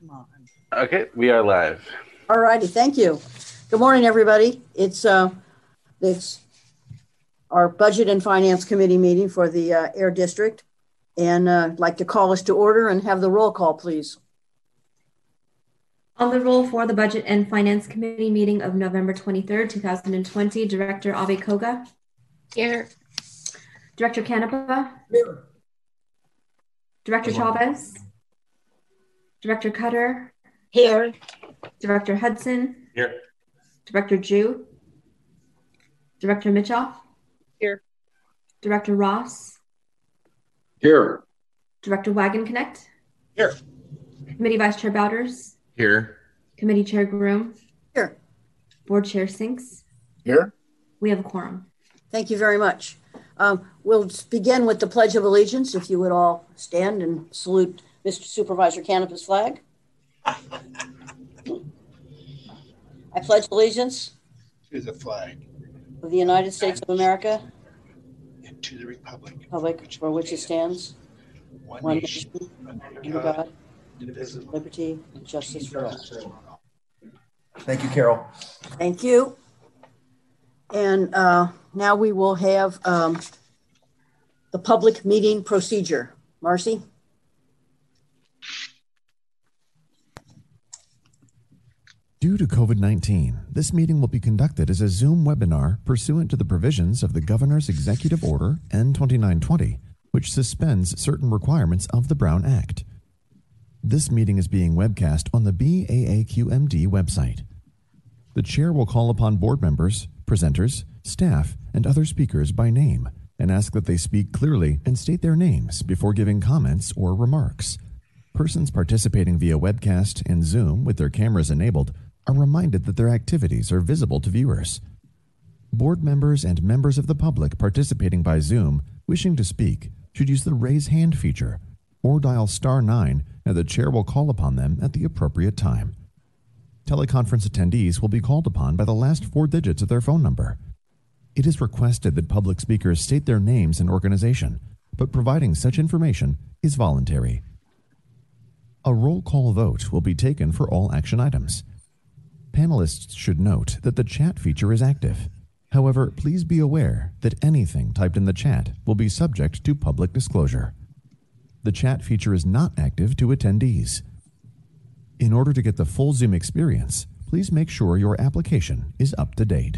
Come on. Okay, we are live. All righty, thank you. Good morning, everybody. It's our Budget and Finance Committee meeting for the Air District. And I'd like to call us to order and have the roll call, please. On the roll for the Budget and Finance Committee meeting of November 23rd, 2020, Director Abe Koga. Here. Director Canepa. Here. Director Chavez. Director Cutter. Here. Director Hudson. Here. Director Jew. Director Mitchoff. Here. Director Ross. Here. Director Wagenknecht. Here. Committee Vice Chair Bowders. Here. Committee Chair Groom. Here. Board Chair Sinks. Here. We have a quorum. Thank you very much. We'll begin with the Pledge of Allegiance. If you would all stand and salute Mr. Supervisor Canepa's flag. I pledge allegiance To the flag of the United States of America, and to the republic for which it stands, one nation, under God, indivisible, liberty, and justice for all. Thank you, Carol. Thank you. And now we will have the public meeting procedure. Marcy? Due to COVID-19, this meeting will be conducted as a Zoom webinar pursuant to the provisions of the Governor's Executive Order N-2920, which suspends certain requirements of the Brown Act. This meeting is being webcast on the BAAQMD website. The chair will call upon board members, presenters, staff, and other speakers by name and ask that they speak clearly and state their names before giving comments or remarks. Persons participating via webcast and Zoom with their cameras enabled are reminded that their activities are visible to viewers. Board members and members of the public participating by Zoom wishing to speak should use the raise hand feature or dial *9 and the chair will call upon them at the appropriate time. Teleconference attendees will be called upon by the last 4 digits of their phone number. It is requested that public speakers state their names and organization, but providing such information is voluntary. A roll call vote will be taken for all action items. Panelists should note that the chat feature is active. However, please be aware that anything typed in the chat will be subject to public disclosure. The chat feature is not active to attendees. In order to get the full Zoom experience, please make sure your application is up to date.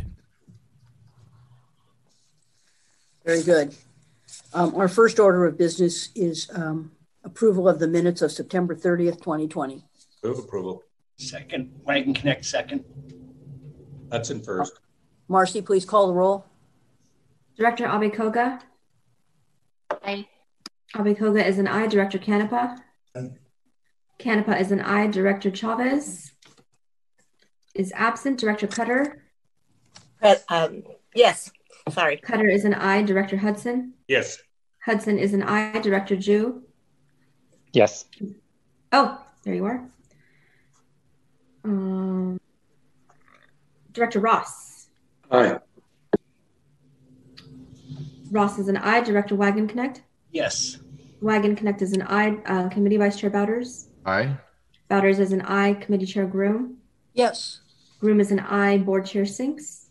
Very good. Our first order of business is approval of the minutes of September 30th, 2020. Move approval. Second. Wagenknecht second. Hudson first. Marcy, please call the roll. Director Abe Koga. Aye. Abe Koga is an aye. Director Canepa. Aye. Canepa is an aye. Director Chavez is absent. Director Cutter. Yes. Sorry. Cutter is an aye. Director Hudson. Yes. Hudson is an aye. Director Jew. Yes. Oh, there you are. Director Ross. Aye. Ross is an aye. Director Wagenknecht. Yes. Wagenknecht is an aye. Committee Vice Chair Bowders. Aye. Bowders is an aye. Committee Chair Groom. Yes. Groom is an aye. Board Chair Sinks.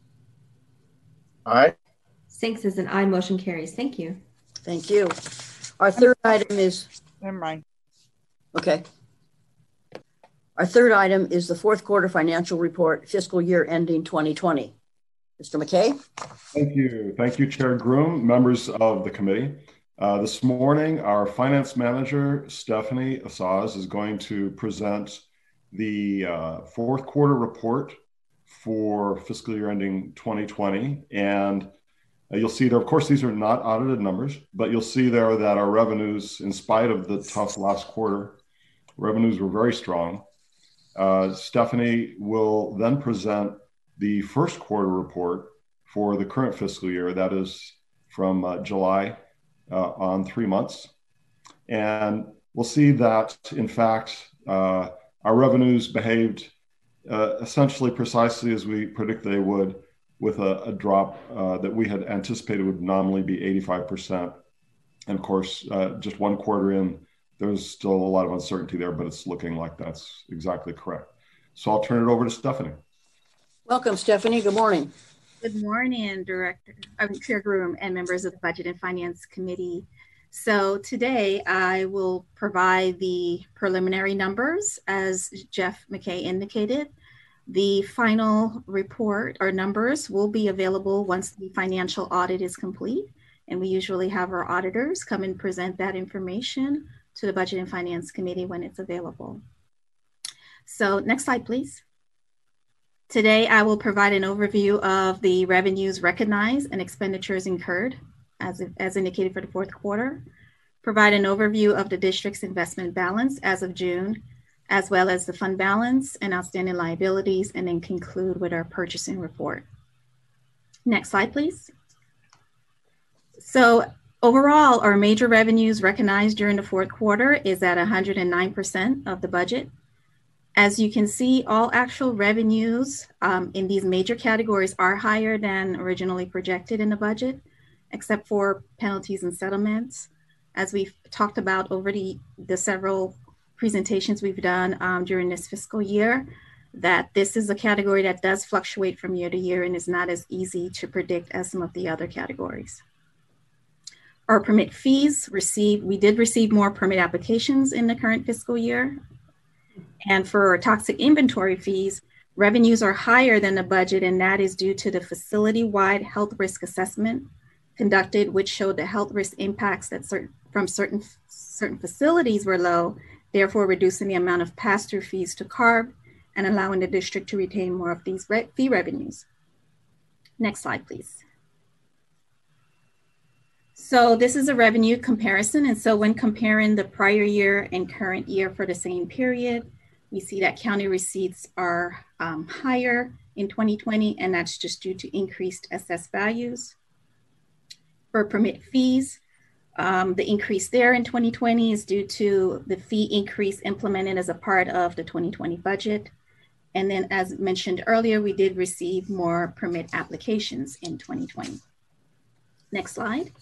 Aye. Sinks is an aye. Motion carries. Thank you. Thank you. Our third item is, Never mind. okay. Our third item is the fourth quarter financial report, fiscal year ending 2020. Mr. McKay? Thank you. Thank you, Chair Groom, members of the committee. This morning, our finance manager, Stephanie Asaz, is going to present the fourth quarter report for fiscal year ending 2020. And you'll see there, of course, these are not audited numbers, but you'll see there that our revenues, in spite of the tough last quarter, revenues were very strong. Stephanie will then present the first quarter report for the current fiscal year, that is from July on 3 months. And we'll see that, in fact, our revenues behaved essentially precisely as we predict they would, with a drop that we had anticipated would nominally be 85%. And of course, just one quarter in, there's still a lot of uncertainty there, but it's looking like that's exactly correct. So I'll turn it over to Stephanie. Welcome, Stephanie. Good morning. Good morning, Chair Groom and members of the Budget and Finance Committee. So today I will provide the preliminary numbers as Jeff McKay indicated. The final report or numbers will be available once the financial audit is complete. And we usually have our auditors come and present that information to the Budget and Finance Committee when it's available. So next slide, please. Today, I will provide an overview of the revenues recognized and expenditures incurred as indicated for the fourth quarter, provide an overview of the district's investment balance as of June, as well as the fund balance and outstanding liabilities, and then conclude with our purchasing report. Next slide, please. So overall, our major revenues recognized during the fourth quarter is at 109% of the budget. As you can see, all actual revenues in these major categories are higher than originally projected in the budget, except for penalties and settlements. As we've talked about over the several presentations we've done during this fiscal year, that this is a category that does fluctuate from year to year and is not as easy to predict as some of the other categories. Our permit fees we did receive more permit applications in the current fiscal year. And for our toxic inventory fees, revenues are higher than the budget, and that is due to the facility-wide health risk assessment conducted, which showed the health risk impacts that from certain facilities were low, therefore reducing the amount of pass-through fees to CARB and allowing the district to retain more of these fee revenues. Next slide, please. So this is a revenue comparison. And so when comparing the prior year and current year for the same period, we see that county receipts are higher in 2020, and that's just due to increased assessed values. For permit fees, the increase there in 2020 is due to the fee increase implemented as a part of the 2020 budget. And then as mentioned earlier, we did receive more permit applications in 2020. Next slide.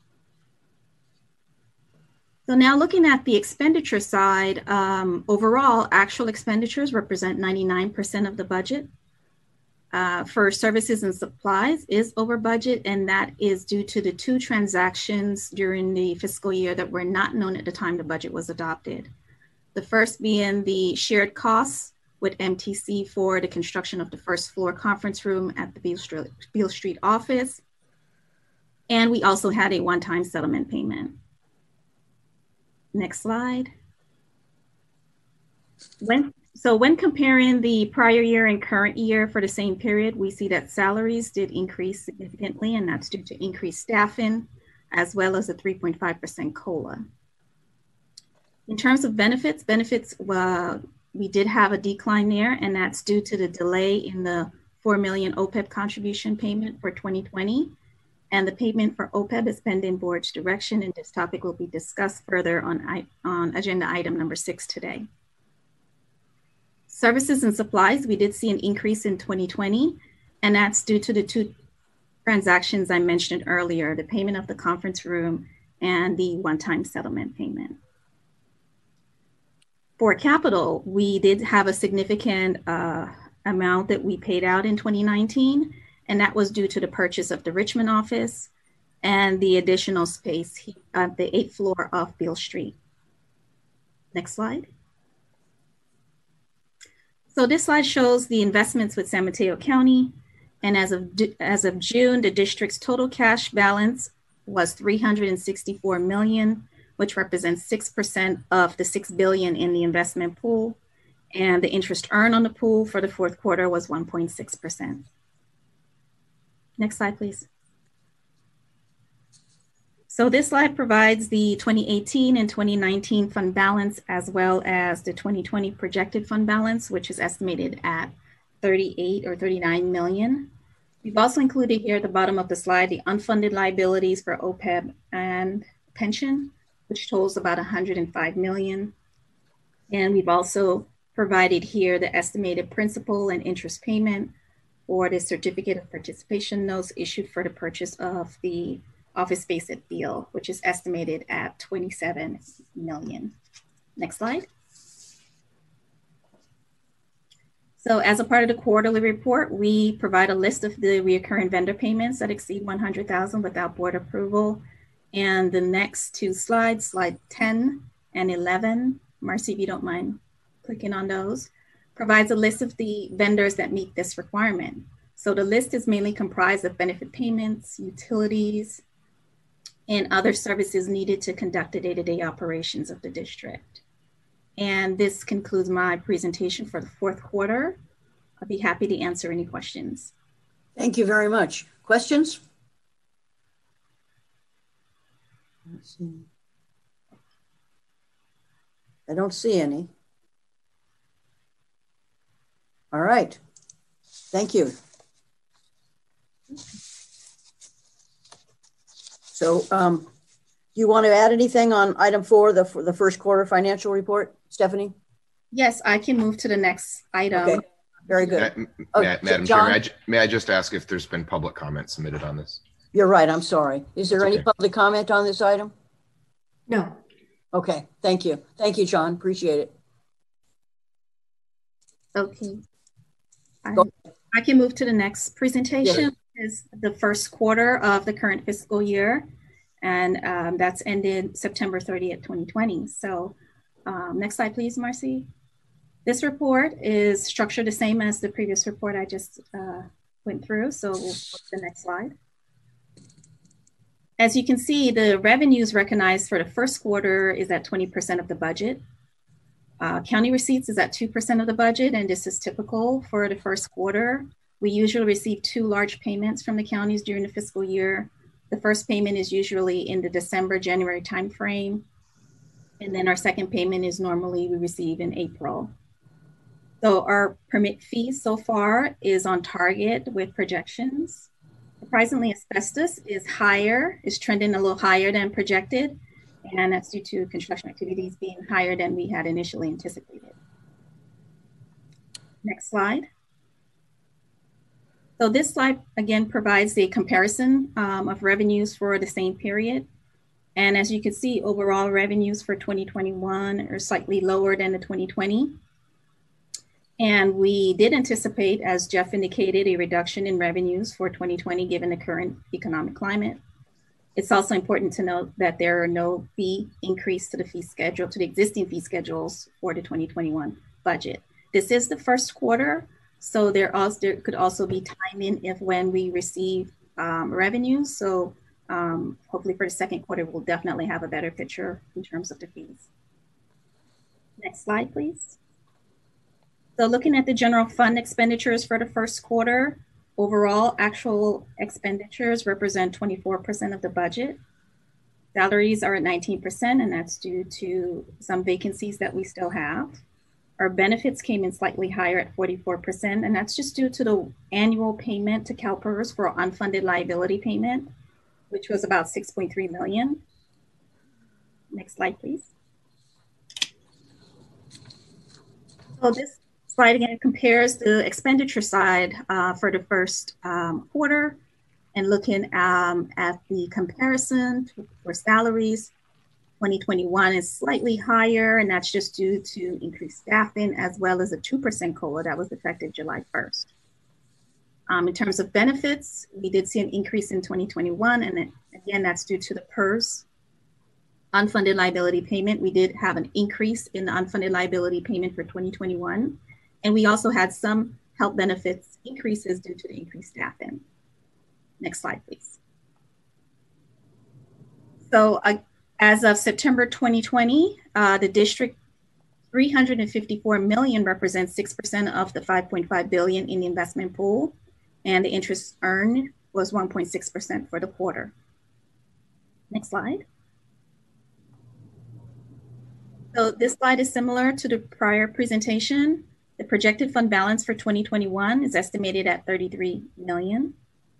So now looking at the expenditure side, overall actual expenditures represent 99% of the budget. For services and supplies is over budget, and that is due to the 2 transactions during the fiscal year that were not known at the time the budget was adopted. The first being the shared costs with MTC for the construction of the first floor conference room at the Beale Street office. And we also had a one-time settlement payment. Next slide. When comparing the prior year and current year for the same period, we see that salaries did increase significantly, and that's due to increased staffing, as well as a 3.5% COLA. In terms of benefits, we did have a decline there, and that's due to the delay in the $4 million OPEB contribution payment for 2020. And the payment for OPEB is pending board's direction, and this topic will be discussed further on agenda item number 6 today. Services and supplies, we did see an increase in 2020, and that's due to the 2 transactions I mentioned earlier, the payment of the conference room and the one-time settlement payment. For capital, we did have a significant amount that we paid out in 2019, and that was due to the purchase of the Richmond office and the additional space at the 8th floor of Beale Street. Next slide. So this slide shows the investments with San Mateo County. And as of June, the district's total cash balance was $364 million, which represents 6% of the $6 billion in the investment pool. And the interest earned on the pool for the fourth quarter was 1.6%. Next slide, please. So this slide provides the 2018 and 2019 fund balance, as well as the 2020 projected fund balance, which is estimated at 38 or 39 million. We've also included here at the bottom of the slide the unfunded liabilities for OPEB and pension, which totals about 105 million. And we've also provided here the estimated principal and interest payment or the certificate of participation notes issued for the purchase of the office space at Beale, which is estimated at 27 million. Next slide. So as a part of the quarterly report, we provide a list of the recurring vendor payments that exceed $100,000 without board approval. And the next two slides, slide 10 and 11, Marcy, if you don't mind clicking on those, provides a list of the vendors that meet this requirement. So the list is mainly comprised of benefit payments, utilities, and other services needed to conduct the day-to-day operations of the district. And this concludes my presentation for the fourth quarter. I'll be happy to answer any questions. Thank you very much. Questions? Let's see. I don't see any. All right. Thank you. So you want to add anything on item 4, the first quarter financial report, Stephanie? Yes, I can move to the next item. Okay, very good. Madam Chair, may I just ask if there's been public comment submitted on this? You're right, I'm sorry. Is there That's any okay. public comment on this item? No. Okay, thank you. Thank you, John, appreciate it. Okay. Go I can move to the next presentation. Is the first quarter of the current fiscal year, and that's ended September 30th, 2020. So next slide, please, Marcy. This report is structured the same as the previous report I just went through. So we'll go to the next slide. As you can see, the revenues recognized for the first quarter is at 20% of the budget. County receipts is at 2% of the budget, and this is typical for the first quarter. We usually receive 2 large payments from the counties during the fiscal year. The first payment is usually in the December-January timeframe. And then our second payment is normally we receive in April. So our permit fee so far is on target with projections. Surprisingly, asbestos is trending a little higher than projected. And that's due to construction activities being higher than we had initially anticipated. Next slide. So this slide, again, provides a comparison of revenues for the same period. And as you can see, overall revenues for 2021 are slightly lower than the 2020. And we did anticipate, as Jeff indicated, a reduction in revenues for 2020 given the current economic climate. It's also important to note that there are no fee increase to the fee schedule, to the existing fee schedules for the 2021 budget. This is the first quarter. So there could also be timing if when we receive revenue. So hopefully for the second quarter, we'll definitely have a better picture in terms of the fees. Next slide, please. So looking at the general fund expenditures for the first quarter, overall actual expenditures represent 24% of the budget. Salaries are at 19%, and that's due to some vacancies that we still have. Our benefits came in slightly higher at 44%, and that's just due to the annual payment to CalPERS for unfunded liability payment, which was about $6.3 million. Next slide, please. So this slide again compares the expenditure side for the first quarter, and looking at the comparison for salaries. 2021 is slightly higher, and that's just due to increased staffing as well as a 2% COLA that was effective July 1st. In terms of benefits, we did see an increase in 2021, and again, that's due to the PERS unfunded liability payment. We did have an increase in the unfunded liability payment for 2021, and we also had some health benefits increases due to the increased staffing. Next slide, please. So as of September 2020, the district 354 million represents 6% of the 5.5 billion in the investment pool, and the interest earned was 1.6% for the quarter. Next slide. So this slide is similar to the prior presentation. The projected fund balance for 2021 is estimated at 33 million.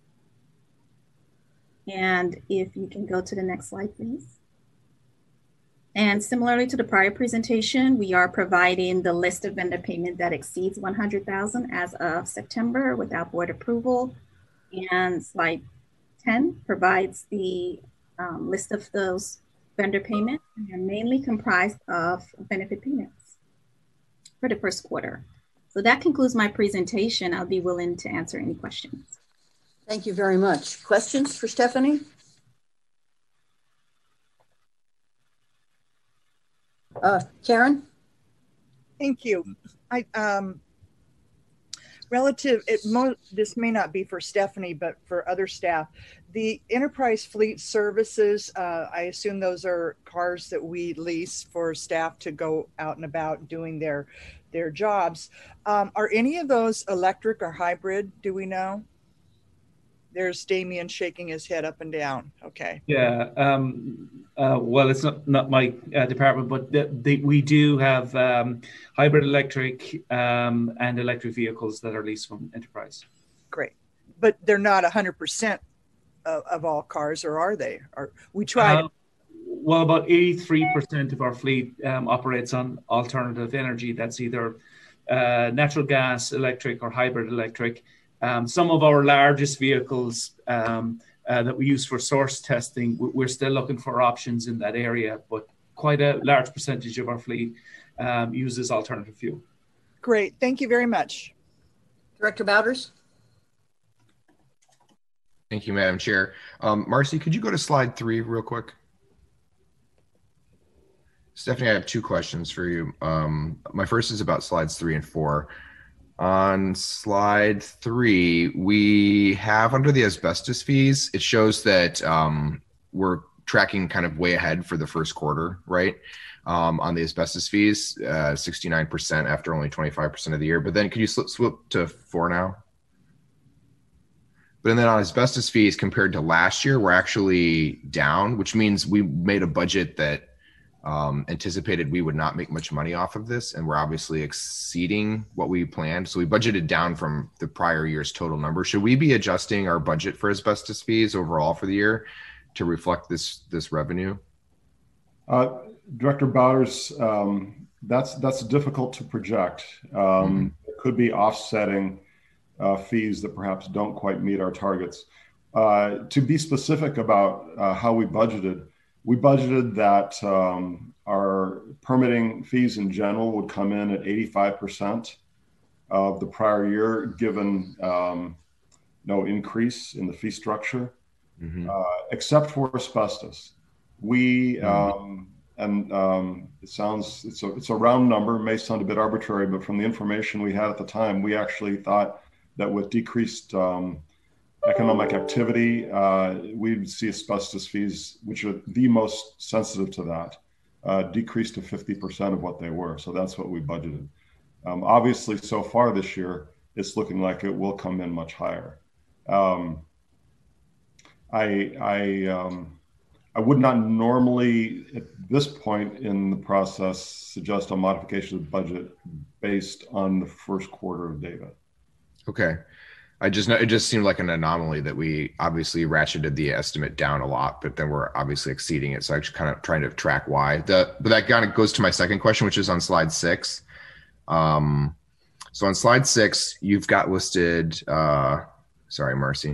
And if you can go to the next slide, please. And similarly to the prior presentation, we are providing the list of vendor payment that exceeds 100,000 as of September without board approval. And slide 10 provides the list of those vendor payments, and they're mainly comprised of benefit payments for the first quarter. So that concludes my presentation. I'll be willing to answer any questions. Thank you very much. Questions for Stephanie? Karen? Thank you. This may not be for Stephanie, but for other staff, the Enterprise Fleet Services, I assume those are cars that we lease for staff to go out and about doing their jobs. Are any of those electric or hybrid? Do we know? There's Damien shaking his head up and down. Okay. Yeah. Well, it's not my department, but we do have hybrid electric and electric vehicles that are leased from Enterprise. Great. But they're not 100% of all cars, or are they? Or we tried. Well, about 83% of our fleet operates on alternative energy. That's either natural gas, electric, or hybrid electric. Some of our largest vehicles that we use for source testing, we're still looking for options in that area, but quite a large percentage of our fleet uses alternative fuel. Great. Thank you very much. Director Bowders? Thank you, Madam Chair. Marcy, could you go to slide 3 real quick? Stephanie, I have 2 questions for you. My first is about slides 3 and 4. On slide 3, we have under the asbestos fees, it shows that we're tracking kind of way ahead for the first quarter, right? On the asbestos fees, 69% after only 25% of the year. But then could you flip to 4 now? But then on asbestos fees compared to last year, we're actually down, which means we made a budget that anticipated we would not make much money off of this, and we're obviously exceeding what we planned. So we budgeted down from the prior year's total number. Should we be adjusting our budget for asbestos fees overall for the year to reflect this revenue? Director Bowders, that's difficult to project. It could be offsetting fees that perhaps don't quite meet our targets. To be specific about how we budgeted that our permitting fees in general would come in at 85% of the prior year, given no increase in the fee structure, except for asbestos. It's a round number, may sound a bit arbitrary, but from the information we had at the time, we actually thought that with decreased economic activity, we'd see asbestos fees, which are the most sensitive to that, decrease to 50% of what they were. So that's what we budgeted. Obviously, so far this year, it's looking like it will come in much higher. I would not normally, at this point in the process, suggest a modification of the budget based on the first quarter of data. Okay. It just seemed like an anomaly that we obviously ratcheted the estimate down a lot, but then we're obviously exceeding it. So I'm kind of trying to track why. But that kind of goes to my second question, which is on slide 6. So on slide 6, you've got listed, sorry, Marcy.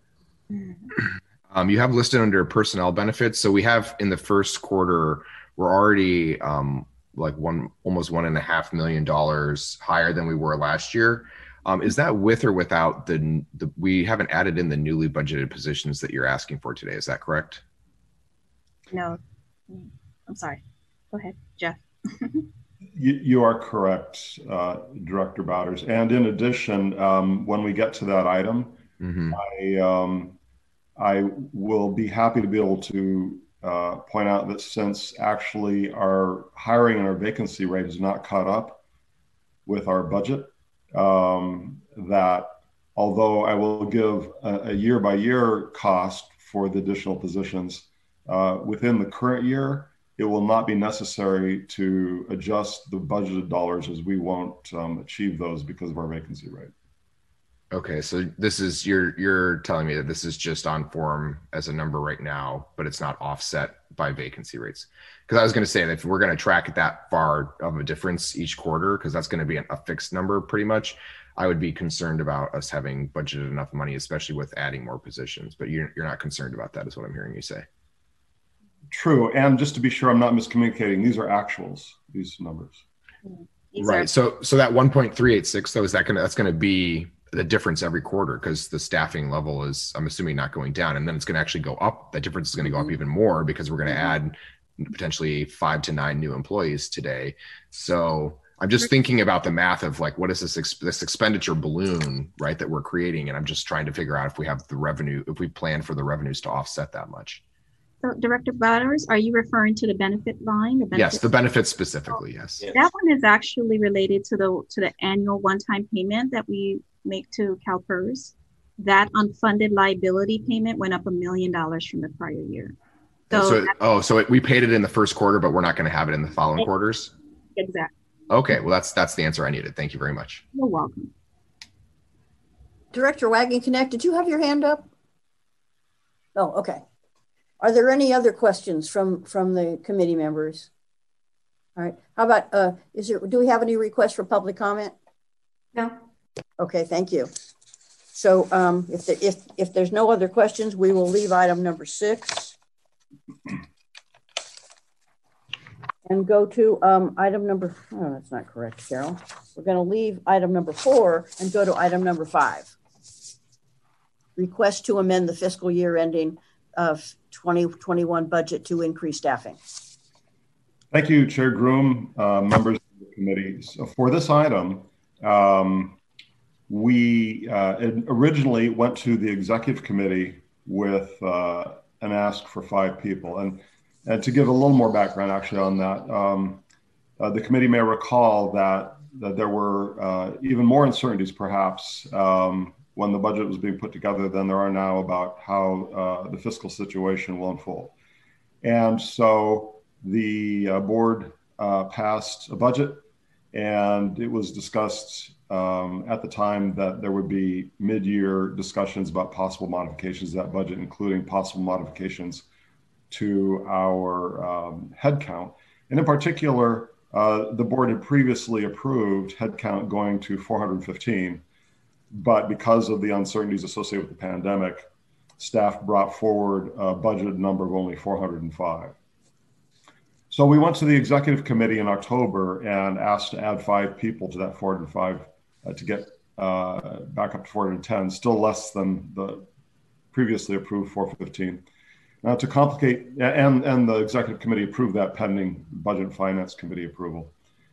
You have listed under personnel benefits. So we have in the first quarter, we're already like almost $1.5 million higher than we were last year. Is that with or without we haven't added in the newly budgeted positions that you're asking for today? Is that correct? No, I'm sorry. Go ahead, Jeff. You are correct, Director Bowders. And in addition, when we get to that item, I will be happy to be able to point out that since actually our hiring and our vacancy rate is not caught up with our budget, that although I will give a year-by-year cost for the additional positions, within the current year, it will not be necessary to adjust the budgeted dollars, as we won't achieve those because of our vacancy rate. Okay, so this is you're telling me that this is just on form as a number right now, but it's not offset by vacancy rates. Because I was going to say that if we're going to track it that far of a difference each quarter, because that's going to be a fixed number pretty much, I would be concerned about us having budgeted enough money, especially with adding more positions. But you're not concerned about that, is what I'm hearing you say. True. And just to be sure I'm not miscommunicating, these are actuals, these numbers. Right. So that 1.386 though, that's going to be the difference every quarter because the staffing level is, I'm assuming, not going down, and then it's going to actually go up. That difference is going to go up even more because we're going to add potentially 5 to 9 new employees today. So I'm just thinking about the math of like, what is this expenditure balloon, right, that we're creating? And I'm just trying to figure out if we have the revenue, if we plan for the revenues to offset that much. So Director Butters, are you referring to the benefit line? Yes, the benefits specifically, yes. That one is actually related to the annual one-time payment that we make to CalPERS. That unfunded liability payment went up $1 million from the prior year. So we paid it in the first quarter, but we're not going to have it in the following quarters? Exactly. Okay, well, that's the answer I needed. Thank you very much. You're welcome. Director Wagenknecht, did you have your hand up? Oh, okay. Are there any other questions from the committee members? All right. How about, do we have any requests for public comment? No. Okay, thank you. So if there's no other questions, we will leave item number 6 and go to item number, oh, that's not correct, Carol. We're going to leave item number 4 and go to item number 5. Request to amend the fiscal year ending of 2021 budget to increase staffing. Thank you, Chair Groom, members of the committee. So for this item, we originally went to the executive committee with an ask for 5 people. And to give a little more background actually on that, the committee may recall that there were even more uncertainties perhaps when the budget was being put together than there are now about how the fiscal situation will unfold. And so the board passed a budget, and it was discussed at the time that there would be mid-year discussions about possible modifications to that budget, including possible modifications to our headcount. And in particular, the board had previously approved headcount going to 415, but because of the uncertainties associated with the pandemic, staff brought forward a budgeted number of only 405. So we went to the executive committee in October and asked to add 5 people to that 405 to get back up to 410, still less than the previously approved 415. Now to complicate, and the executive committee approved that pending budget and finance committee approval.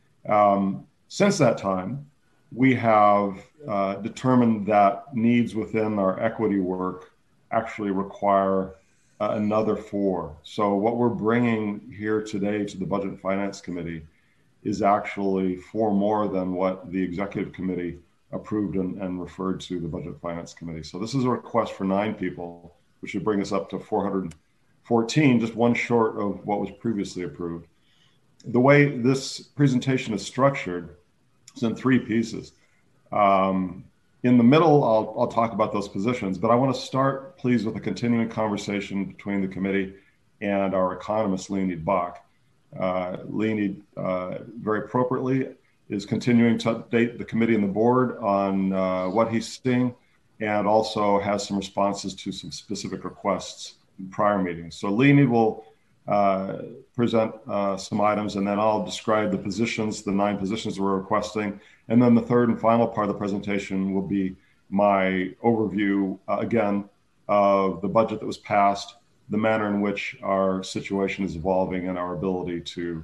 Since that time, we have determined that needs within our equity work actually require another 4. So what we're bringing here today to the Budget and Finance Committee is actually 4 more than what the Executive Committee approved and referred to the Budget and Finance Committee. So this is a request for 9 people, which would bring us up to 414, just 1 short of what was previously approved. The way this presentation is structured is in 3 pieces. In the middle, I'll talk about those positions, but I want to start, please, with a continuing conversation between the committee and our economist, Leonid Bach. Leonid, very appropriately, is continuing to update the committee and the board on what he's seeing, and also has some responses to some specific requests in prior meetings. So Leonid will present some items, and then I'll describe the positions, the 9 positions we're requesting. And then the third and final part of the presentation will be my overview, again, of the budget that was passed, the manner in which our situation is evolving, and our ability to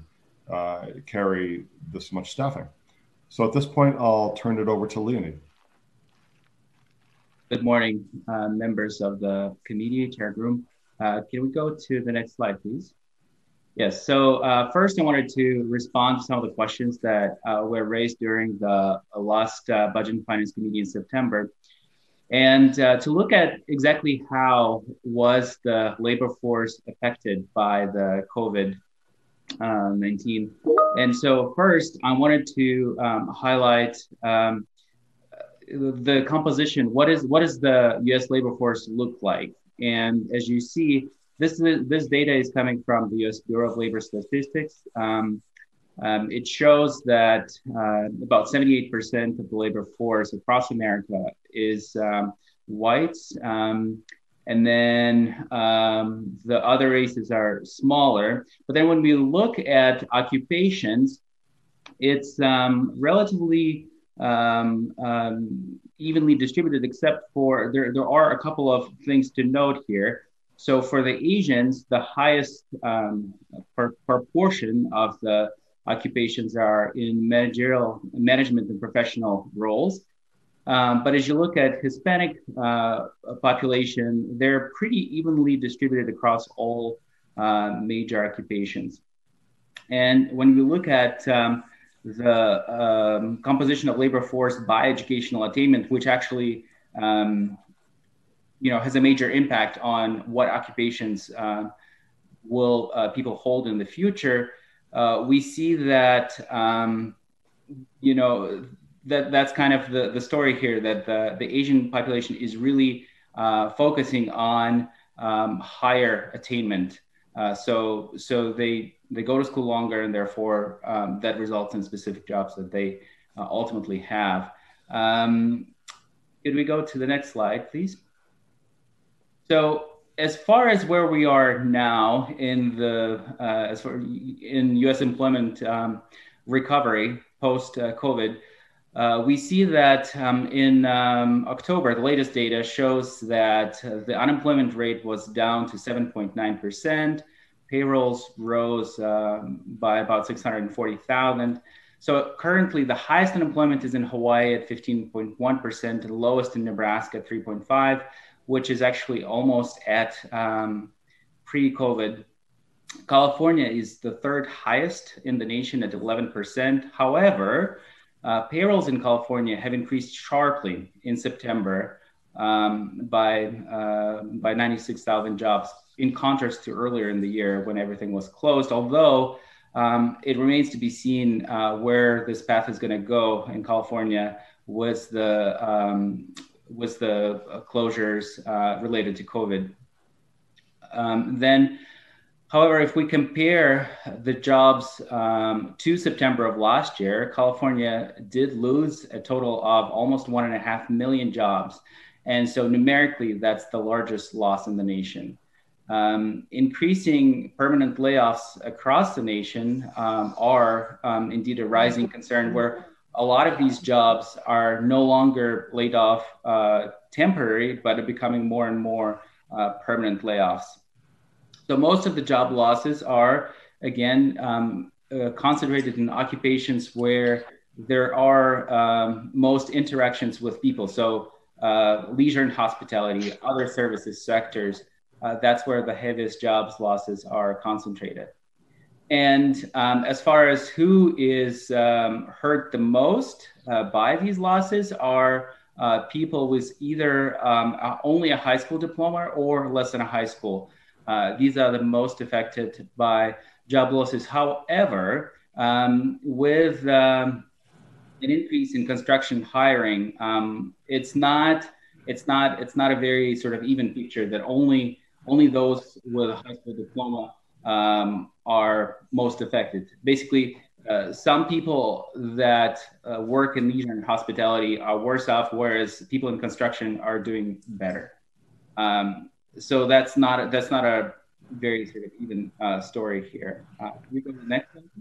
carry this much staffing. So at this point, I'll turn it over to Leonid. Good morning, members of the committee, Chair Groom. Can we go to the next slide, please? Yes, so first I wanted to respond to some of the questions that were raised during the last Budget and Finance Committee in September. And to look at exactly how was the labor force affected by the COVID-19. And so first I wanted to highlight the composition. What is the US labor force look like? And as you see, this data is coming from the U.S. Bureau of Labor Statistics. It shows that about 78% of the labor force across America is whites. And then the other races are smaller. But then when we look at occupations, it's relatively evenly distributed, except for there are a couple of things to note here. So for the Asians, the highest proportion of the occupations are in managerial management and professional roles. But as you look at Hispanic population, they're pretty evenly distributed across all major occupations. And when we look at the composition of labor force by educational attainment, which actually has a major impact on what occupations will people hold in the future, we see that that's kind of the story here, that the Asian population is really focusing on higher attainment. So they go to school longer, and therefore that results in specific jobs that they ultimately have. Could we go to the next slide, please? So as far as where we are now in in U.S. employment recovery post-COVID, we see that in October, the latest data shows that the unemployment rate was down to 7.9%. Payrolls rose by about 640,000. So currently, the highest unemployment is in Hawaii at 15.1%, the lowest in Nebraska at 3.5%, which is actually almost at pre-COVID. California is the third highest in the nation at 11%. However, payrolls in California have increased sharply in September by 96,000 jobs, in contrast to earlier in the year when everything was closed. Although it remains to be seen where this path is going to go in California with the closures related to COVID. However, if we compare the jobs to September of last year, California did lose a total of almost 1.5 million jobs. And so numerically, that's the largest loss in the nation. Increasing permanent layoffs across the nation are indeed a rising concern, where a lot of these jobs are no longer laid off temporary, but are becoming more and more permanent layoffs. So most of the job losses are, again, concentrated in occupations where there are most interactions with people. So leisure and hospitality, other services sectors, that's where the heaviest jobs losses are concentrated. And as far as who is hurt the most by these losses are people with either only a high school diploma or less than a high school. These are the most affected by job losses. However, with an increase in construction hiring, it's not a very sort of even picture that only those with a high school diploma are most affected. Basically, some people that work in leisure and hospitality are worse off, whereas people in construction are doing better. So that's not a very sort of even story here. Can we go to the next one?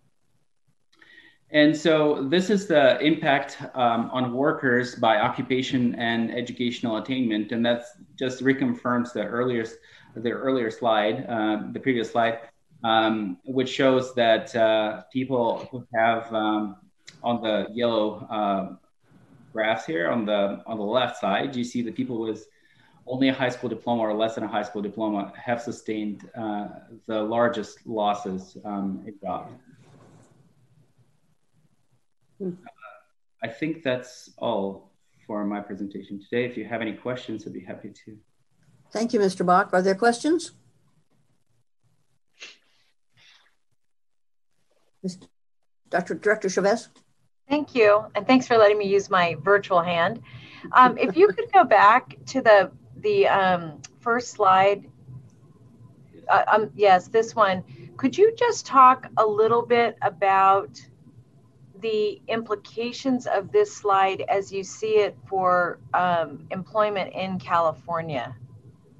And so this is the impact on workers by occupation and educational attainment, and that's just reconfirms the earlier slide, the previous slide, which shows that people who have on the yellow graphs here on the left side, you see the people with only a high school diploma or less than a high school diploma have sustained the largest losses in jobs. I think that's all for my presentation today. If you have any questions, I'd be happy to. Thank you, Mr. Bach. Are there questions? Director Chavez? Thank you, and thanks for letting me use my virtual hand. If you could go back to the first slide. Yes, this one. Could you just talk a little bit about the implications of this slide as you see it for employment in California?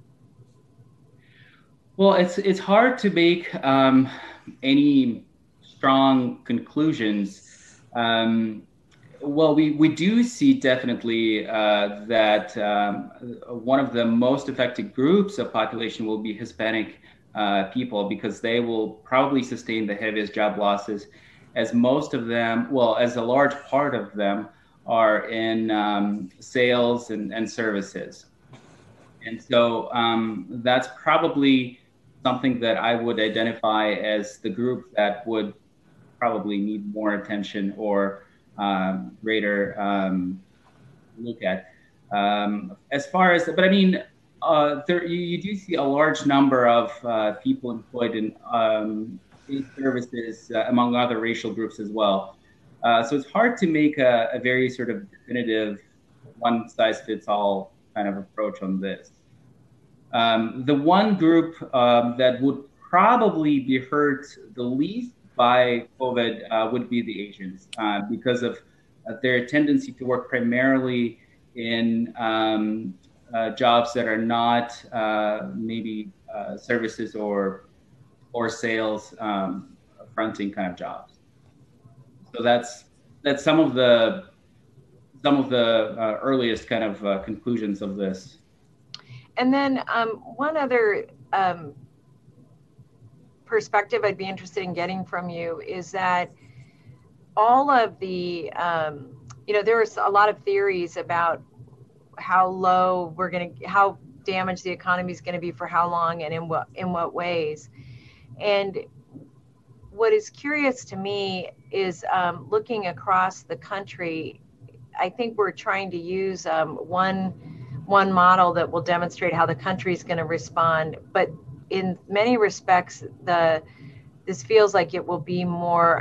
Well, it's hard to make any strong conclusions. Well, we do see definitely that one of the most affected groups of population will be Hispanic people, because they will probably sustain the heaviest job losses, as most of them, well, as a large part of them are in sales and services. And so that's probably something that I would identify as the group that would probably need more attention or greater look at. As far as, but I mean, you do see a large number of people employed in services among other racial groups as well. So it's hard to make a very sort of definitive one-size-fits-all kind of approach on this. The one group that would probably be hurt the least by COVID would be the Asians, because of their tendency to work primarily in jobs that are not maybe services or sales fronting kind of jobs. So that's some of the earliest kind of conclusions of this. And then one other perspective I'd be interested in getting from you is that all of the, there's a lot of theories about how low how damaged the economy is going to be for how long and in what ways. And what is curious to me is looking across the country, I think we're trying to use one model that will demonstrate how the country is going to respond. But in many respects, this feels like it will be more,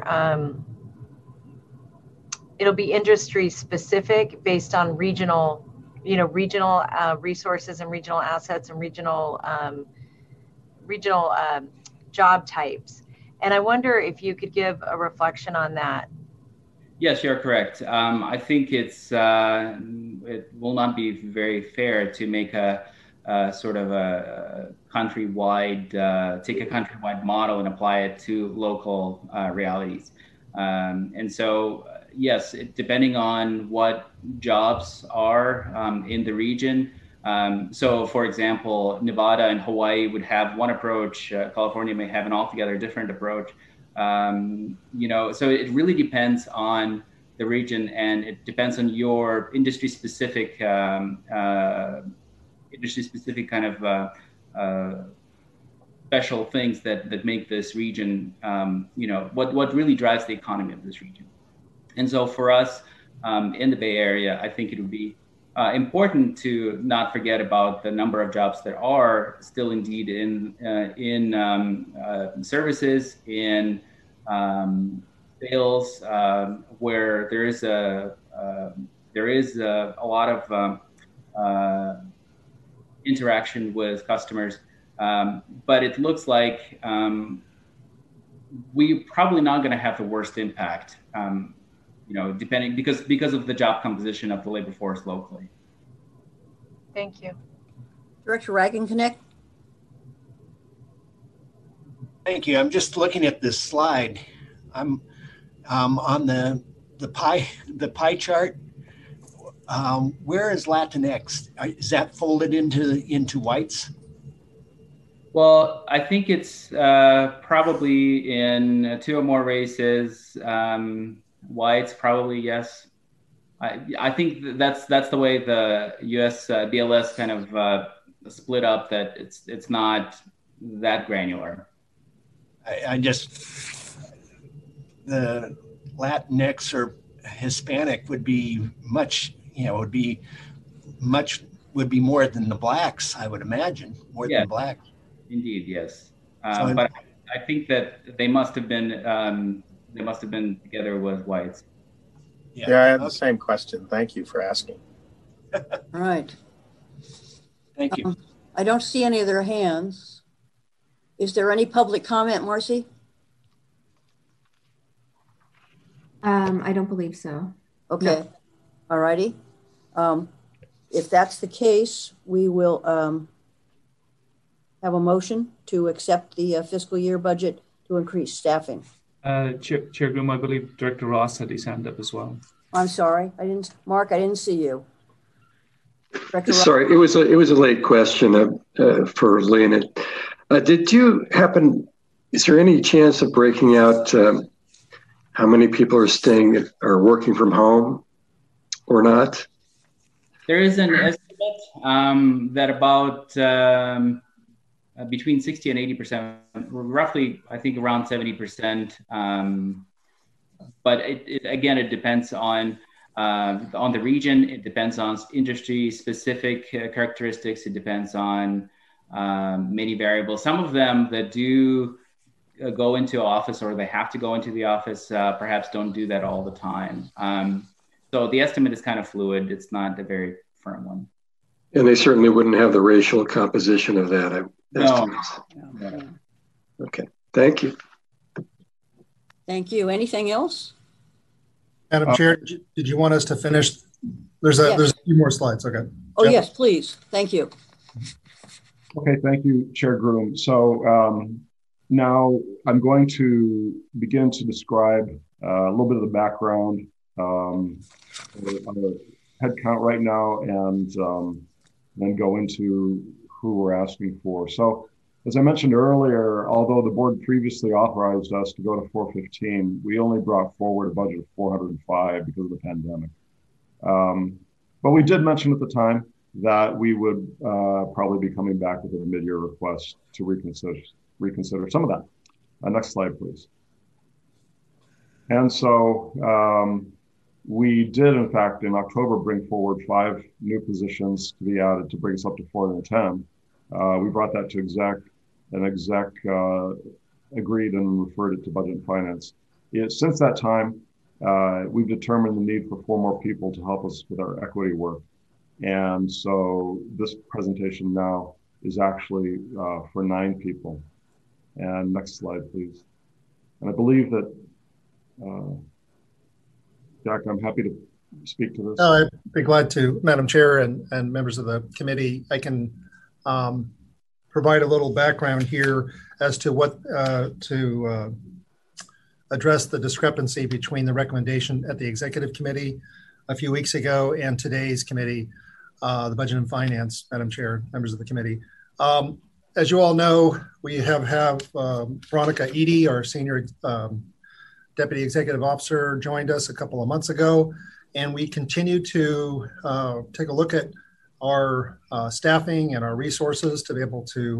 it'll be industry specific based on regional resources and regional assets and regional job types. And I wonder if you could give a reflection on that. Yes, you're correct. I think it will not be very fair to make a sort of a countrywide, take a countrywide model and apply it to local realities. And so, yes, depending on what jobs are in the region. So, for example, Nevada and Hawaii would have one approach. California may have an altogether different approach. So it really depends on the region, and it depends on your industry-specific kind of special things that make this region, what really drives the economy of this region. And so for us in the Bay Area, I think it would be important to not forget about the number of jobs that are still indeed in services, in sales, where there is a lot of interaction with customers, but it looks like we're probably not going to have the worst impact. Depending because of the job composition of the labor force locally. Thank you. Director Wagenknecht. Thank you. I'm just looking at this slide. I'm on the pie chart. Where is Latinx? Is that folded into whites? Well, I think it's probably in two or more races. Whites, probably, yes. I think that's the way the U.S. BLS kind of split up, that it's not that granular. The Latinx or Hispanic would be much, would be more than the blacks, I would imagine, more than blacks. Indeed, yes. But I think that they must have been together with whites. Yeah, I had the same question. Thank you for asking. All right. Thank you. I don't see any other hands. Is there any public comment, Marcy? I don't believe so. Okay. No. All righty. If that's the case, we will have a motion to accept the fiscal year budget to increase staffing? Chair Groom, I believe Director Ross had his hand up as well. I'm sorry, Mark, I didn't see you. Director Sorry, Ross? it was a late question for Leonid. Did you happen? Is there any chance of breaking out how many people are working from home or not? There is an estimate that about between 60 and 80%, roughly, I think around 70%. But again, it depends on the region. It depends on industry-specific characteristics. It depends on many variables. Some of them that do go into office or they have to go into the office perhaps don't do that all the time. So the estimate is kind of fluid. It's not a very firm one. And they certainly wouldn't have the racial composition of that. No. Okay, thank you. Thank you. Anything else? Madam Chair, did you want us to finish? There's a few more slides. Okay. Oh, Jeff? Yes, please. Thank you. Okay, thank you, Chair Groom. So now I'm going to begin to describe a little bit of the background on the head count right now, and then go into who we're asking for. So as I mentioned earlier, although the board previously authorized us to go to 415, we only brought forward a budget of 405 because of the pandemic. But we did mention at the time that we would probably be coming back with a mid-year request to reconsider some of that. Next slide, please. And so we did, in fact, in October, bring forward 5 new positions to be added to bring us up to 410. We brought that to exec, and exec agreed and referred it to Budget and Finance. Since that time, we've determined the need for 4 more people to help us with our equity work. And so this presentation now is actually for 9 people. And next slide, please. And I believe that, Jack, I'm happy to speak to this. I'd be glad to, Madam Chair and members of the committee. I can provide a little background here as to what to address the discrepancy between the recommendation at the Executive Committee a few weeks ago and today's committee, the Budget and Finance, Madam Chair, members of the committee. As you all know, we have Veronica Eady, our Senior Deputy Executive Officer, joined us a couple of months ago, and we continue to take a look at our staffing and our resources to be able to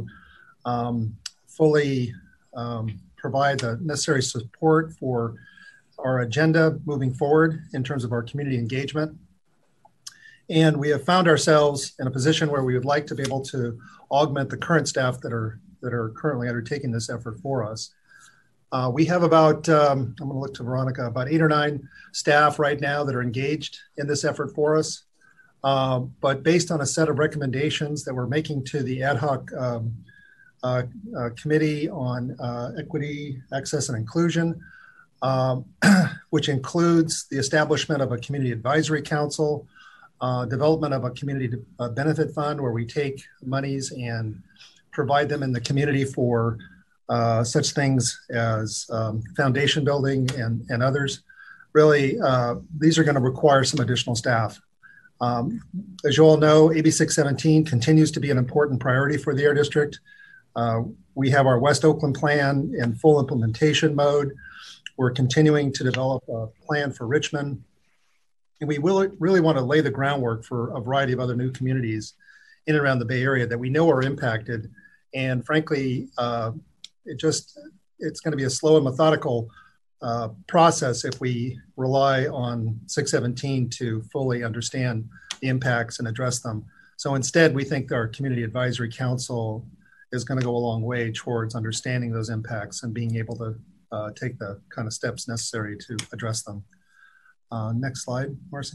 fully provide the necessary support for our agenda moving forward in terms of our community engagement. And we have found ourselves in a position where we would like to be able to augment the current staff that are currently undertaking this effort for us. We have about, I'm going to look to Veronica, about 8 or 9 staff right now that are engaged in this effort for us. But based on a set of recommendations that we're making to the ad hoc committee on equity, access, and inclusion, which includes the establishment of a community advisory council, development of a community benefit fund where we take monies and provide them in the community for such things as foundation building and others. Really, these are going to require some additional staff. As you all know, AB 617 continues to be an important priority for the Air District. We have our West Oakland plan in full implementation mode. We're continuing to develop a plan for Richmond. And we really want to lay the groundwork for a variety of other new communities in and around the Bay Area that we know are impacted. And frankly, it's going to be a slow and methodical process if we rely on 617 to fully understand the impacts and address them. So instead, we think our Community Advisory Council is going to go a long way towards understanding those impacts and being able to take the kind of steps necessary to address them. Next slide, Marcy.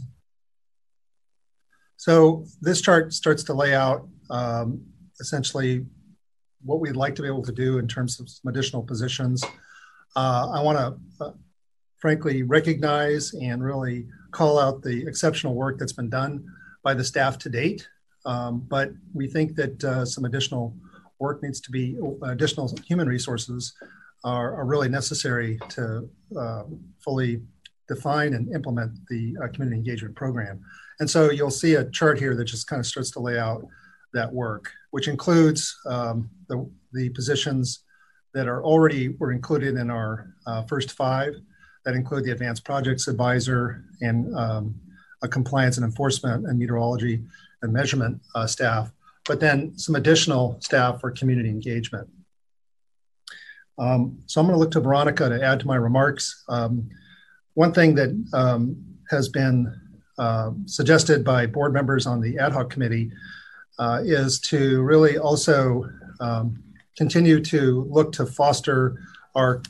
So this chart starts to lay out essentially what we'd like to be able to do in terms of some additional positions. I want to frankly recognize and really call out the exceptional work that's been done by the staff to date. But we think that some additional work needs to be, additional human resources are really necessary to fully define and implement the community engagement program. And so you'll see a chart here that just kind of starts to lay out that work, which includes the positions that were included in our first 5, that include the advanced projects advisor and a compliance and enforcement and meteorology and measurement staff, but then some additional staff for community engagement. So I'm going to look to Veronica to add to my remarks. One thing that has been suggested by board members on the ad hoc committee is to really also continue to look to foster our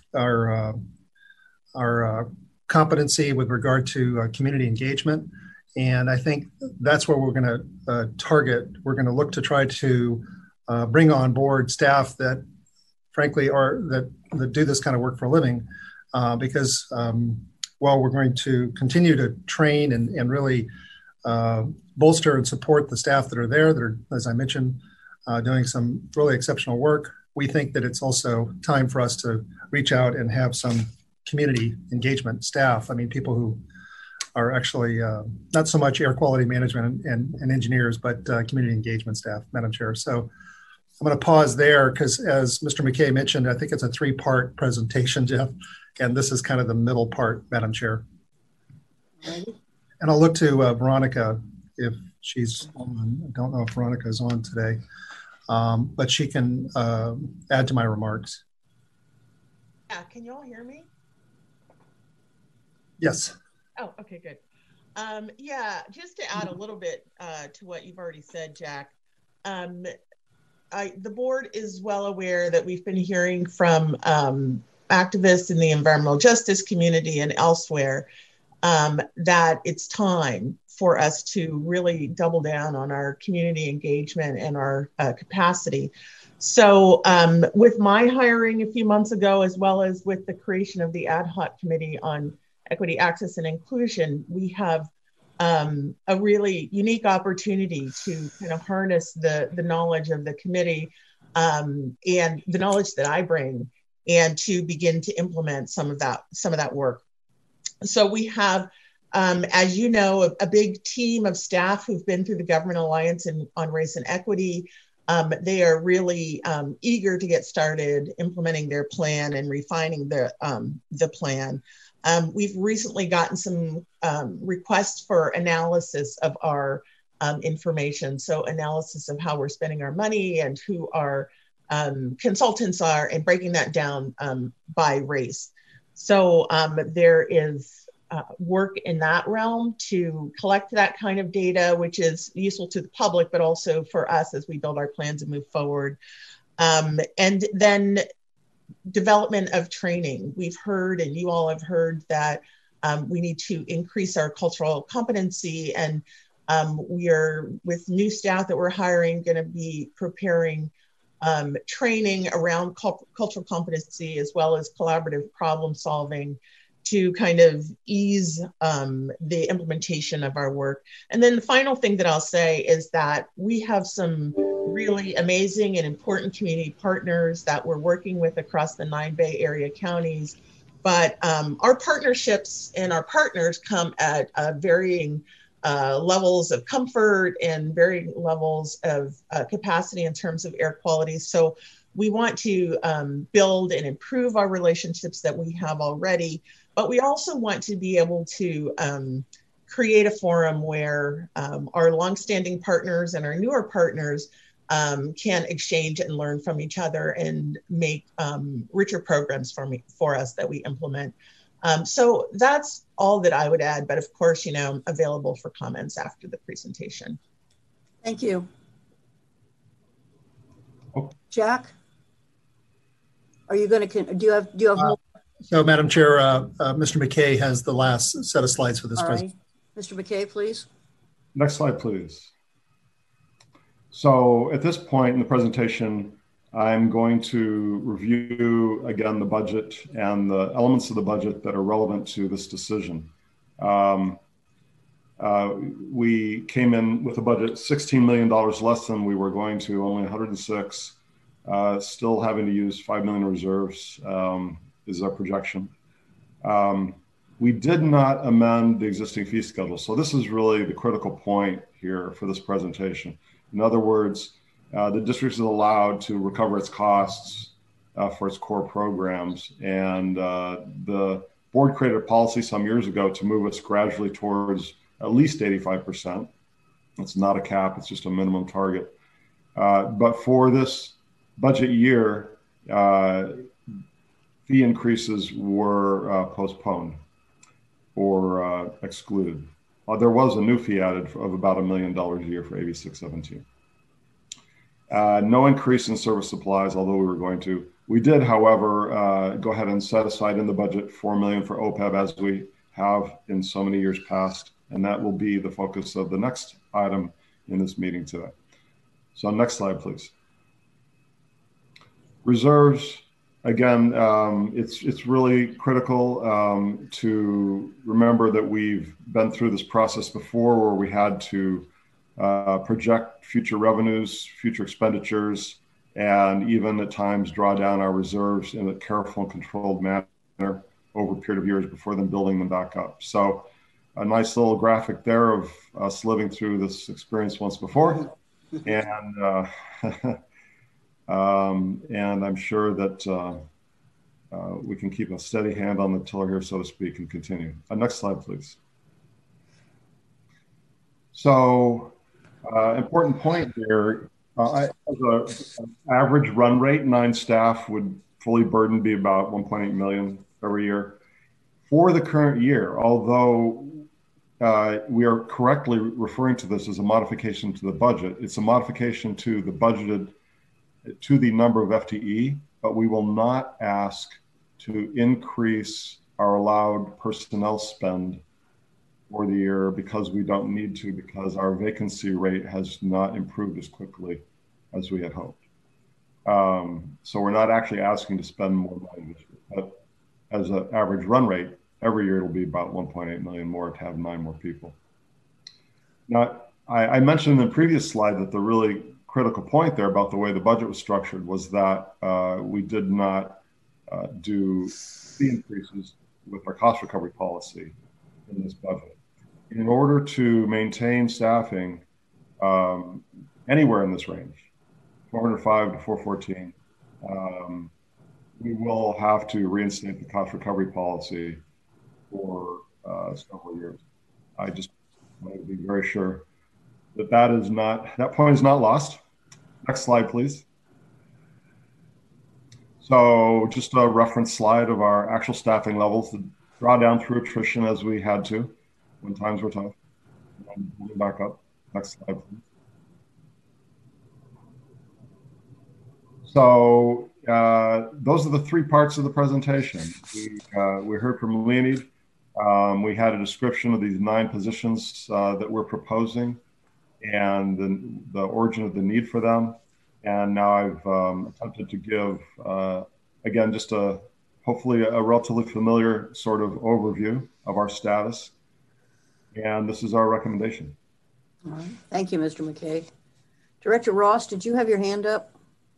competency with regard to community engagement. And I think that's where we're going to target. We're going to look to try to bring on board staff that frankly that do this kind of work for a living, because while we're going to continue to train and really bolster and support the staff that are there, that are, as I mentioned, doing some really exceptional work, we think that it's also time for us to reach out and have some community engagement staff. I mean, people who are actually not so much air quality management and engineers, but community engagement staff, Madam Chair. So I'm going to pause there because, as Mr. McKay mentioned, I think it's a 3-part presentation, Jeff, and this is kind of the middle part, Madam Chair. And I'll look to Veronica if she's on. I don't know if Veronica is on today, but she can add to my remarks. Yeah, can you all hear me? Yes. Oh, okay, good. Yeah, just to add a little bit to what you've already said, Jack. The board is well aware that we've been hearing from activists in the environmental justice community and elsewhere that it's time for us to really double down on our community engagement and our capacity. So with my hiring a few months ago, as well as with the creation of the ad hoc committee on equity, access, and inclusion, we have a really unique opportunity to kind of harness the knowledge of the committee and the knowledge that I bring, and to begin to implement some of that work. So we have, as you know, a big team of staff who've been through the Government Alliance on Race and Equity. They are really eager to get started implementing their plan and refining the plan. We've recently gotten some requests for analysis of our information. So analysis of how we're spending our money and who our consultants are, and breaking that down by race. So there is work in that realm to collect that kind of data, which is useful to the public, but also for us as we build our plans and move forward. And then development of training. We've heard, and you all have heard, that we need to increase our cultural competency, and we are, with new staff that we're hiring, going to be preparing training around cultural competency as well as collaborative problem solving to kind of ease the implementation of our work. And then the final thing that I'll say is that we have some really amazing and important community partners that we're working with across the 9 Bay Area counties. But our partnerships and our partners come at varying levels of comfort and varying levels of capacity in terms of air quality. So we want to build and improve our relationships that we have already, but we also want to be able to create a forum where our longstanding partners and our newer partners can exchange and learn from each other and make richer programs for us that we implement. So that's all that I would add, but of course, you know, I'm available for comments after the presentation. Thank you. Jack, are you going to, do you have more? So, Madam Chair, Mr. McKay has the last set of slides for this presentation. Mr. McKay, please. Next slide, please. So at this point in the presentation, I'm going to review again the budget and the elements of the budget that are relevant to this decision. We came in with a budget $16 million less than we were going to, only 106. still having to use 5 million reserves is our projection. We did not amend the existing fee schedule. So this is really the critical point here for this presentation. In other words, the district is allowed to recover its costs for its core programs. And the board created a policy some years ago to move us gradually towards at least 85%. It's not a cap, it's just a minimum target. But for this budget year, fee increases were postponed or excluded. There was a new fee added of about $1 million a year for AB 617. No increase in service supplies, although we were going to. We did, however, go ahead and set aside in the budget $4 million for OPEB, as we have in so many years past, and that will be the focus of the next item in this meeting today. So next slide, please. Reserves. Again, it's really critical to remember that we've been through this process before where we had to project future revenues, future expenditures, and even at times draw down our reserves in a careful and controlled manner over a period of years before then building them back up. So a nice little graphic there of us living through this experience once before. And and I'm sure that we can keep a steady hand on the tiller here, so to speak, and continue. Next slide, please. So, important point here. As an average run rate, 9 staff would fully burdened be about 1.8 million every year. For the current year, although we are correctly referring to this as a modification to the budget, it's a modification to the budgeted to the number of FTE, but we will not ask to increase our allowed personnel spend for the year because we don't need to, because our vacancy rate has not improved as quickly as we had hoped. So we're not actually asking to spend more money this year, but as an average run rate, every year it'll be about 1.8 million more to have 9 more people. Now, I mentioned in the previous slide that the really critical point there about the way the budget was structured was that we did not do fee increases with our cost recovery policy in this budget. In order to maintain staffing anywhere in this range, 405 to 414, we will have to reinstate the cost recovery policy for several years. I just want to be very sure that that point is not lost. Next slide, please. So just a reference slide of our actual staffing levels, the drawdown through attrition as we had to when times were tough. And moving back up. Next slide, please. So those are the 3 parts of the presentation. We heard from Leonid. We had a description of these 9 positions that we're proposing and the origin of the need for them. And now I've attempted to give, again, just hopefully a relatively familiar sort of overview of our status. And this is our recommendation. All right. Thank you, Mr. McKay. Director Ross, did you have your hand up?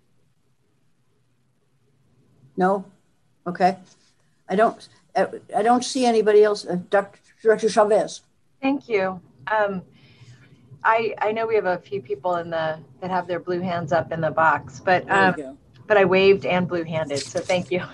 No? Okay. I don't see anybody else. Director Chavez. Thank you. I know we have a few people that have their blue hands up in the box, but I waved and blue-handed, so thank you.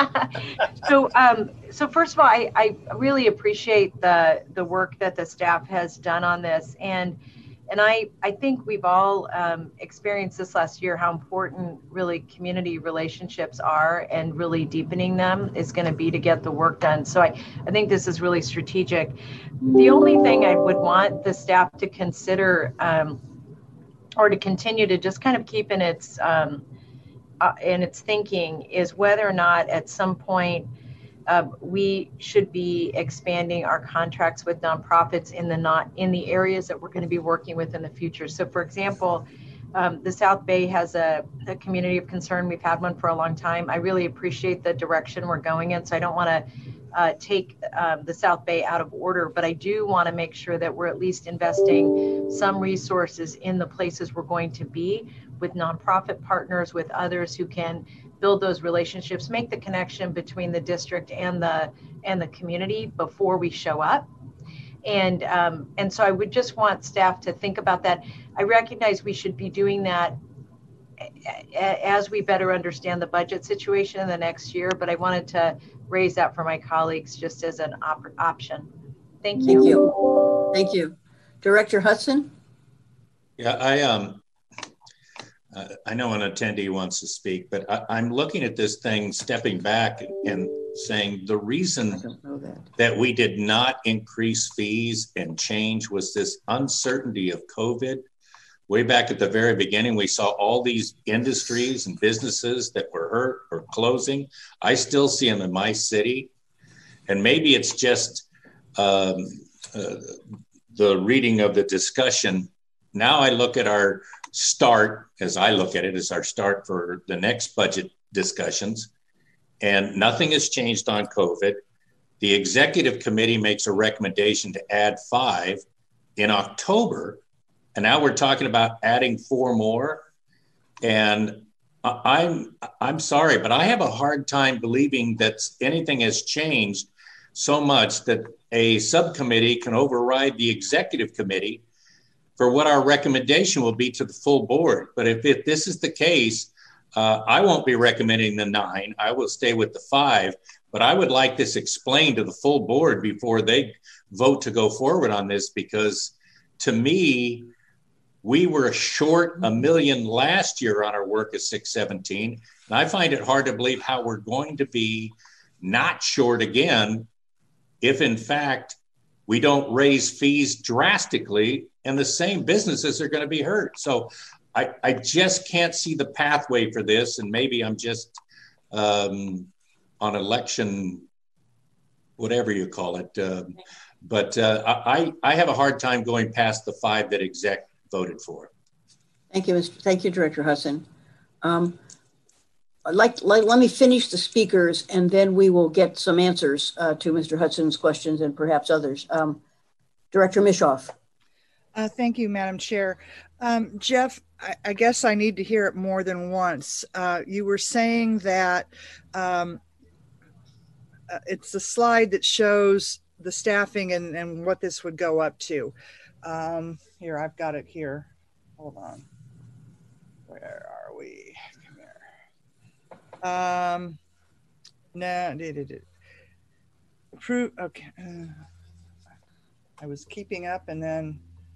So first of all, I really appreciate the work that the staff has done on this, and I think we've all experienced this last year how important really community relationships are, and really deepening them is going to be to get the work done. So I think this is really strategic. The only thing I would want the staff to consider or to continue to just kind of keep in its thinking is whether or not at some point we should be expanding our contracts with nonprofits in the areas that we're going to be working with in the future. So, for example, the South Bay has a community of concern. We've had one for a long time. I really appreciate the direction we're going in, so I don't want to take the South Bay out of order, but I do want to make sure that we're at least investing some resources in the places we're going to be with nonprofit partners, with others who can build those relationships, make the connection between the district and the community before we show up. And so I would just want staff to think about that. I recognize we should be doing that as we better understand the budget situation in the next year, but I wanted to raise that for my colleagues just as an option. Thank you. Thank you. Thank you. Director Hudson? Yeah, I know an attendee wants to speak, but I'm looking at this thing, stepping back and saying the reason that we did not increase fees and change was this uncertainty of COVID. Way back at the very beginning, we saw all these industries and businesses that were hurt or closing. I still see them in my city. And maybe it's just the reading of the discussion. Now I look at our start, as I look at it, as our start for the next budget discussions. And nothing has changed on COVID. The executive committee makes a recommendation to add 5 in October. And now we're talking about adding 4 more. And I'm sorry, but I have a hard time believing that anything has changed so much that a subcommittee can override the executive committee for what our recommendation will be to the full board. But if this is the case, I won't be recommending the 9. I will stay with the 5. But I would like this explained to the full board before they vote to go forward on this, because to me, we were short $1 million last year on our work at 617. And I find it hard to believe how we're going to be not short again if, in fact, we don't raise fees drastically and the same businesses are going to be hurt. So I just can't see the pathway for this. And maybe I'm just on election, whatever you call it. But I have a hard time going past the 5 that exec voted for. Thank you, thank you, Director Hudson. Let me finish the speakers, and then we will get some answers to Mr. Hudson's questions and perhaps others. Director Mishoff. Thank you, Madam Chair. Jeff, I guess I need to hear it more than once. You were saying that it's the slide that shows the staffing and what this would go up to. Here, I've got it here. Hold on. Where are we? Come here. Approve. Okay. I was keeping up and then.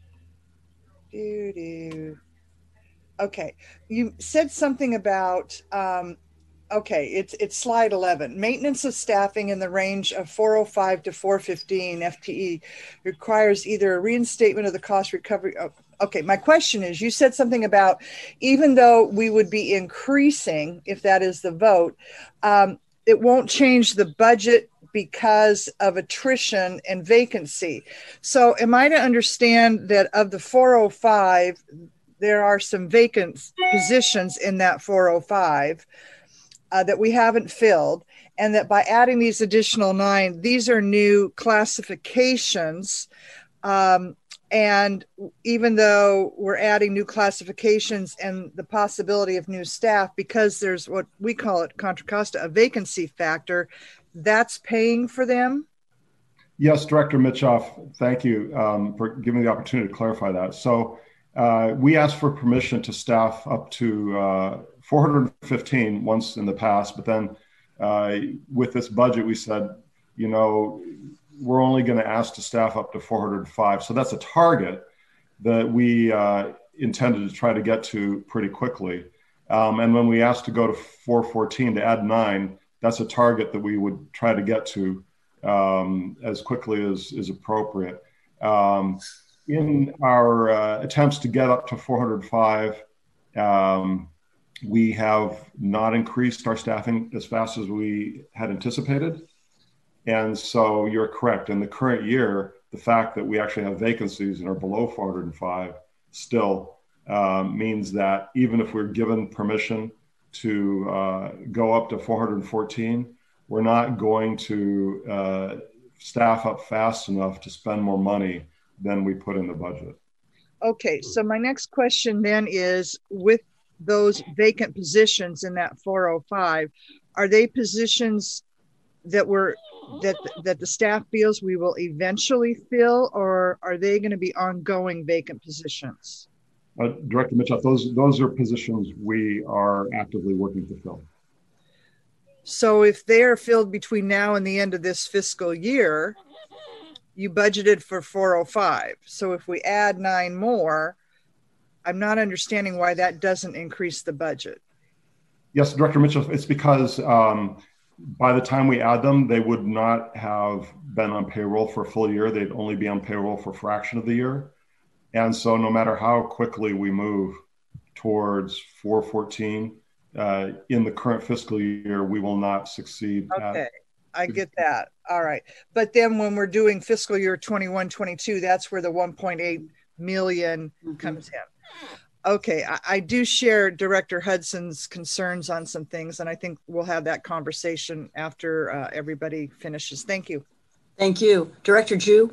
Okay. You said something about. Okay, it's slide 11. Maintenance of staffing in the range of 405 to 415 FTE requires either a reinstatement of the cost recovery. Okay, my question is, you said something about even though we would be increasing, if that is the vote, it won't change the budget because of attrition and vacancy. So am I to understand that of the 405, there are some vacant positions in that 405 that we haven't filled, and that by adding these additional 9, these are new classifications. And even though we're adding new classifications and the possibility of new staff, because there's what we call it Contra Costa, a vacancy factor, that's paying for them? Yes, Director Mitchoff, thank you for giving me the opportunity to clarify that. So we asked for permission to staff up to 415 once in the past, but then with this budget, we said, you know, we're only going to ask to staff up to 405. So that's a target that we intended to try to get to pretty quickly. And when we asked to go to 414 to add 9, that's a target that we would try to get to as quickly as is appropriate. In our attempts to get up to 405, we have not increased our staffing as fast as we had anticipated. And so you're correct. In the current year, the fact that we actually have vacancies and are below 405 still means that even if we're given permission to go up to 414, we're not going to staff up fast enough to spend more money than we put in the budget. Okay, so my next question then is, with those vacant positions in that 405, are they positions that that the staff feels we will eventually fill, or are they going to be ongoing vacant positions? Director Mitchell, those are positions we are actively working to fill. So if they are filled between now and the end of this fiscal year, you budgeted for 405. So if we add 9 more, I'm not understanding why that doesn't increase the budget. Yes, Director Mitchell, it's because by the time we add them, they would not have been on payroll for a full year. They'd only be on payroll for a fraction of the year. And so no matter how quickly we move towards 414 in the current fiscal year, we will not succeed. Okay, I get that. All right. But then when we're doing fiscal year 21-22, that's where the 1.8 million comes in. Okay, I do share Director Hudson's concerns on some things, and I think we'll have that conversation after everybody finishes. Thank you. Thank you. Director Jew?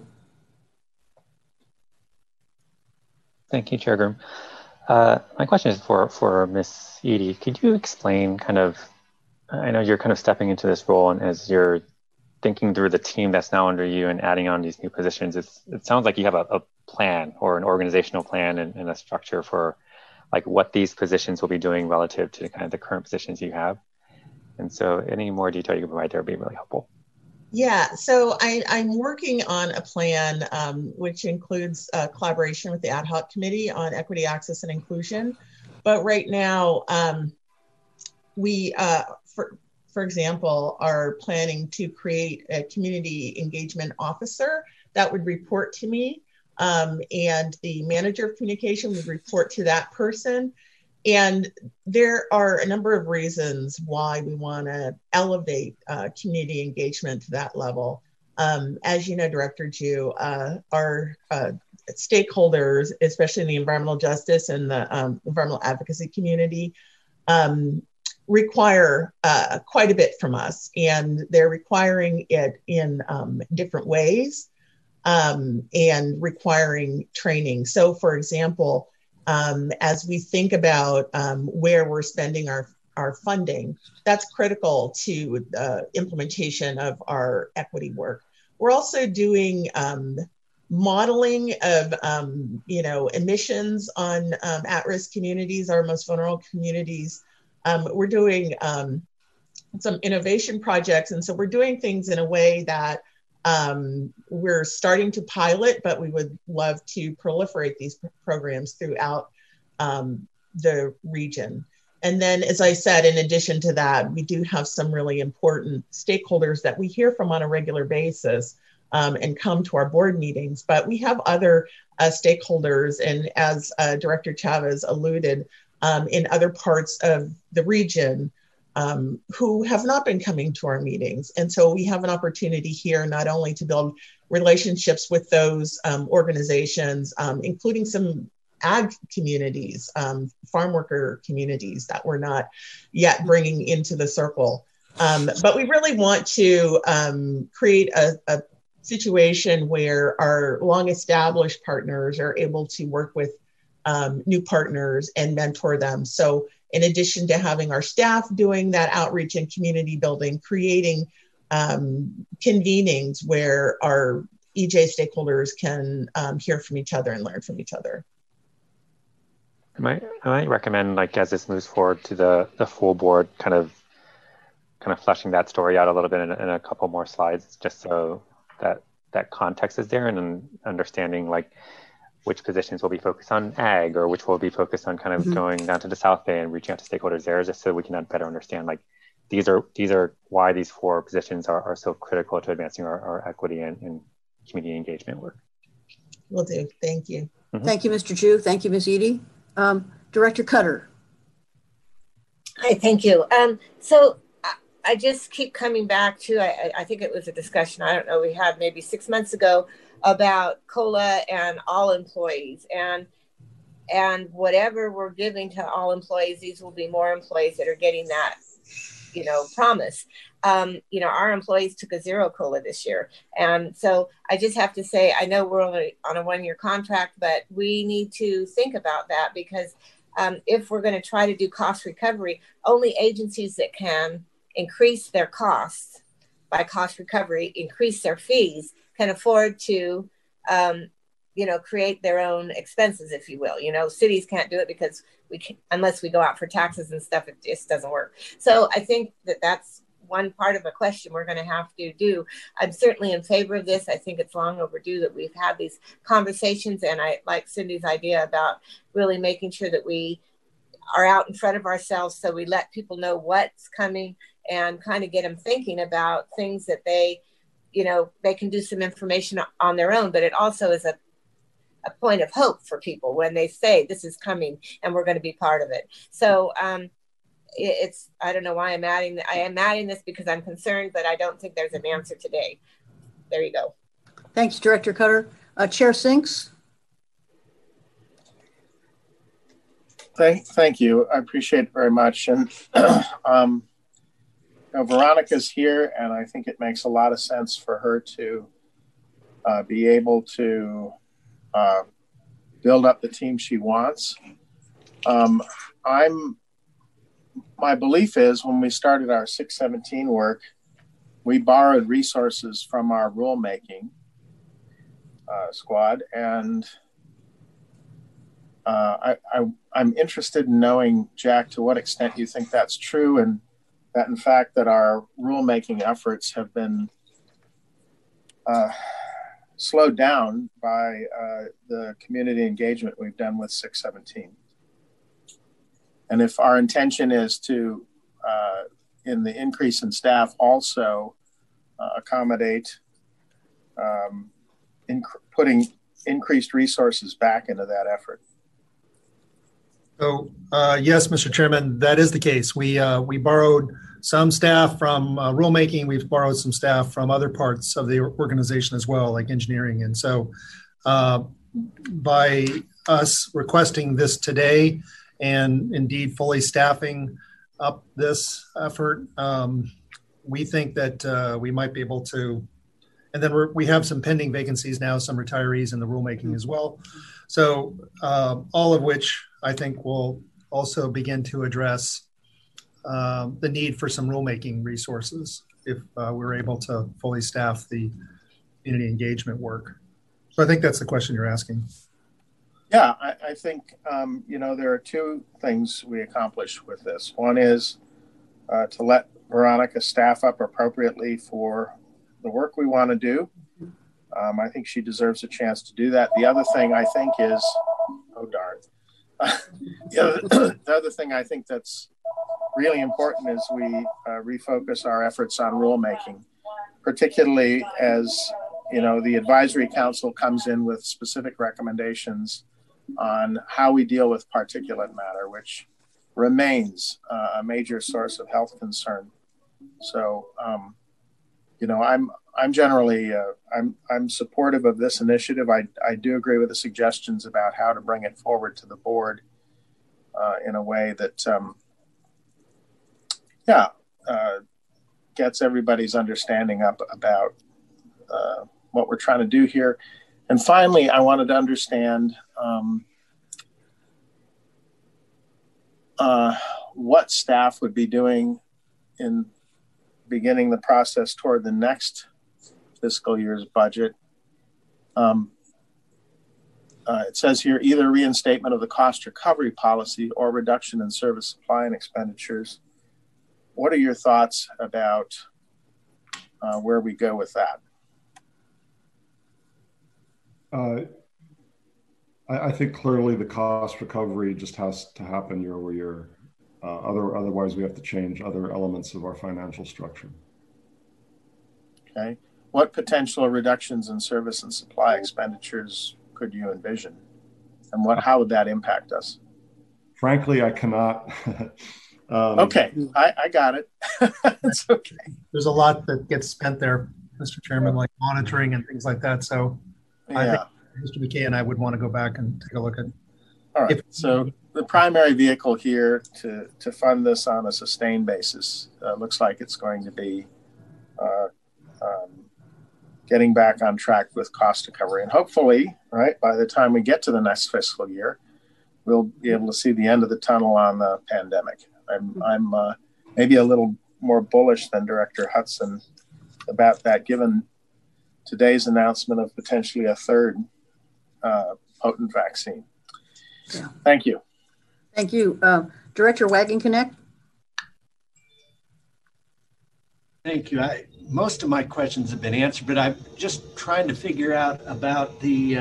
Thank you, Chair Groom. My question is for Ms. Eady. Could you explain kind of, I know you're kind of stepping into this role, and as you're thinking through the team that's now under you and adding on these new positions, it sounds like you have a plan or an organizational plan and a structure for like what these positions will be doing relative to kind of the current positions you have. And so any more detail you can provide there would be really helpful. Yeah, so I'm working on a plan which includes collaboration with the ad hoc committee on equity, access, and inclusion. But right now, we, for example, are planning to create a community engagement officer that would report to me, and the manager of communication would report to that person. And there are a number of reasons why we want to elevate community engagement to that level. As you know, Director Jew, our stakeholders, especially in the environmental justice and the environmental advocacy community, require quite a bit from us, and they're requiring it in different ways and requiring training. So, for example, as we think about where we're spending our funding, that's critical to the implementation of our equity work. We're also doing modeling of emissions on at-risk communities, our most vulnerable communities. We're doing some innovation projects, and so we're doing things in a way that we're starting to pilot, but we would love to proliferate these programs throughout the region. And then, as I said, in addition to that, we do have some really important stakeholders that we hear from on a regular basis and come to our board meetings. But we have other stakeholders, and as Director Chavez alluded, in other parts of the region who have not been coming to our meetings. And so we have an opportunity here not only to build relationships with those organizations, including some ag communities, farm worker communities that we're not yet bringing into the circle. But we really want to create a situation where our long established partners are able to work with new partners and mentor them. So in addition to having our staff doing that outreach and community building, creating convenings where our EJ stakeholders can hear from each other and learn from each other. I might recommend, like, as this moves forward to the full board, kind of fleshing that story out a little bit in a couple more slides, just so that context is there, and understanding like which positions will be focused on ag, or which will be focused on kind of going down to the South Bay and reaching out to stakeholders there, just so we can better understand like these are why these 4 positions are so critical to advancing our equity and community engagement work. Will do. Thank you. Thank you, Mr. Chu. Thank you, Ms. Eady. Director Cutter. Hi, thank you. So I just keep coming back to, I think it was a discussion, I don't know, we had maybe 6 months ago about COLA and all employees, and whatever we're giving to all employees, these will be more employees that are getting that, promise. Our employees took a 0 COLA this year. And so I just have to say, I know we're only on a 1-year contract, but we need to think about that, because if we're going to try to do cost recovery, only agencies that can increase their costs by cost recovery, increase their fees, can afford to, create their own expenses, if you will. Cities can't do it because unless we go out for taxes and stuff, it just doesn't work. So I think that's one part of a question we're going to have to do. I'm certainly in favor of this. I think it's long overdue that we've had these conversations, and I like Cindy's idea about really making sure that we are out in front of ourselves, so we let people know what's coming and kind of get them thinking about things that they can do some information on their own, but it also is a point of hope for people when they say this is coming and we're going to be part of it. So I don't know why I'm adding I am adding this because I'm concerned, but I don't think there's an answer today. There you go. Thanks, Director Cutter. Chair Sinks. Thank you. I appreciate it very much. And Veronica's here, and I think it makes a lot of sense for her to be able to build up the team she wants. My belief is when we started our 617 work, we borrowed resources from our rulemaking squad, and I'm interested in knowing, Jack, to what extent you think that's true, and that in fact that our rulemaking efforts have been slowed down by the community engagement we've done with 617. And if our intention is to, in the increase in staff, also accommodate putting increased resources back into that effort. So yes, Mr. Chairman, that is the case. We borrowed some staff from rulemaking. We've borrowed some staff from other parts of the organization as well, like engineering. And so by us requesting this today and indeed fully staffing up this effort, we think that we might be able to, and then we have some pending vacancies now, some retirees in the rulemaking as well. So all of which I think will also begin to address the need for some rulemaking resources if we're able to fully staff the community engagement work. So I think that's the question you're asking. Yeah, I think, there are two things we accomplish with this. One is to let Veronica staff up appropriately for the work we want to do. I think she deserves a chance to do that. The other thing I think is, oh darn. The other thing I think that's really important is we refocus our efforts on rulemaking, particularly as the advisory council comes in with specific recommendations on how we deal with particulate matter, which remains a major source of health concern. So, I'm generally I'm supportive of this initiative. I do agree with the suggestions about how to bring it forward to the board in a way that gets everybody's understanding up about what we're trying to do here. And finally, I wanted to understand what staff would be doing in beginning the process toward the next fiscal year's budget. It says here, either reinstatement of the cost recovery policy or reduction in service supply and expenditures. What are your thoughts about where we go with that? I think clearly the cost recovery just has to happen year over year. Otherwise, we have to change other elements of our financial structure. Okay. What potential reductions in service and supply expenditures could you envision? And how would that impact us? Frankly, I cannot. Okay, I got it. It's okay. There's a lot that gets spent there, Mr. Chairman, like monitoring and things like that. So I think Mr. McKay and I would want to go back and take a look at. All right. So the primary vehicle here to fund this on a sustained basis looks like it's going to be getting back on track with cost recovery. And hopefully, right, by the time we get to the next fiscal year, we'll be able to see the end of the tunnel on the pandemic. I'm maybe a little more bullish than Director Hudson about that, given today's announcement of potentially a third potent vaccine. Yeah. Thank you. Thank you. Director Wagenknecht? Thank you. Most of my questions have been answered, but I'm just trying to figure out about the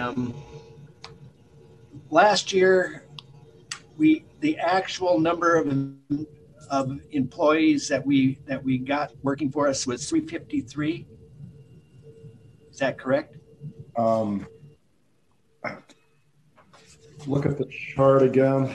last year, the actual number of employees that we got working for us was 353. Is that correct? Look at the chart again.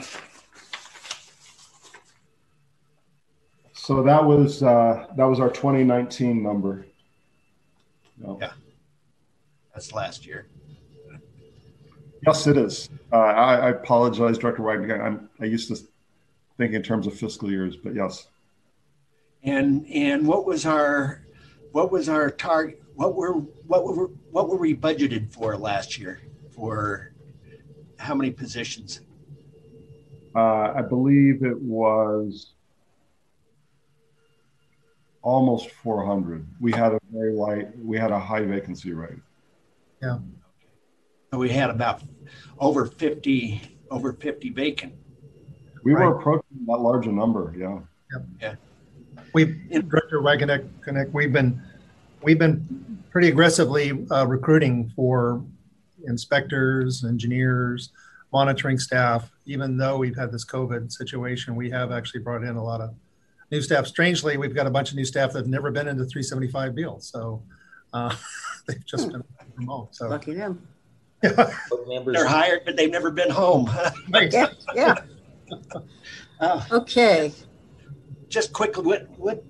So that was our 2019 number. No. Yeah, that's last year. Yes, it is. I apologize, Director Wagner. I used to think in terms of fiscal years, but yes. And what was our target? What were we budgeted for last year? For how many positions? I believe it was almost 400. We had a high vacancy rate. Yeah. So we had about over 50 vacant. We were approaching that large a number. Yeah. Yeah. Director Wagenknecht, we've been pretty aggressively recruiting for inspectors, engineers, monitoring staff. Even though we've had this COVID situation, we have actually brought in a lot of new staff. Strangely, we've got a bunch of new staff that have never been into 375 Beale. So they've just been remote. So lucky them. They're hired, but they've never been home. Right. Yeah. Okay. Just quickly,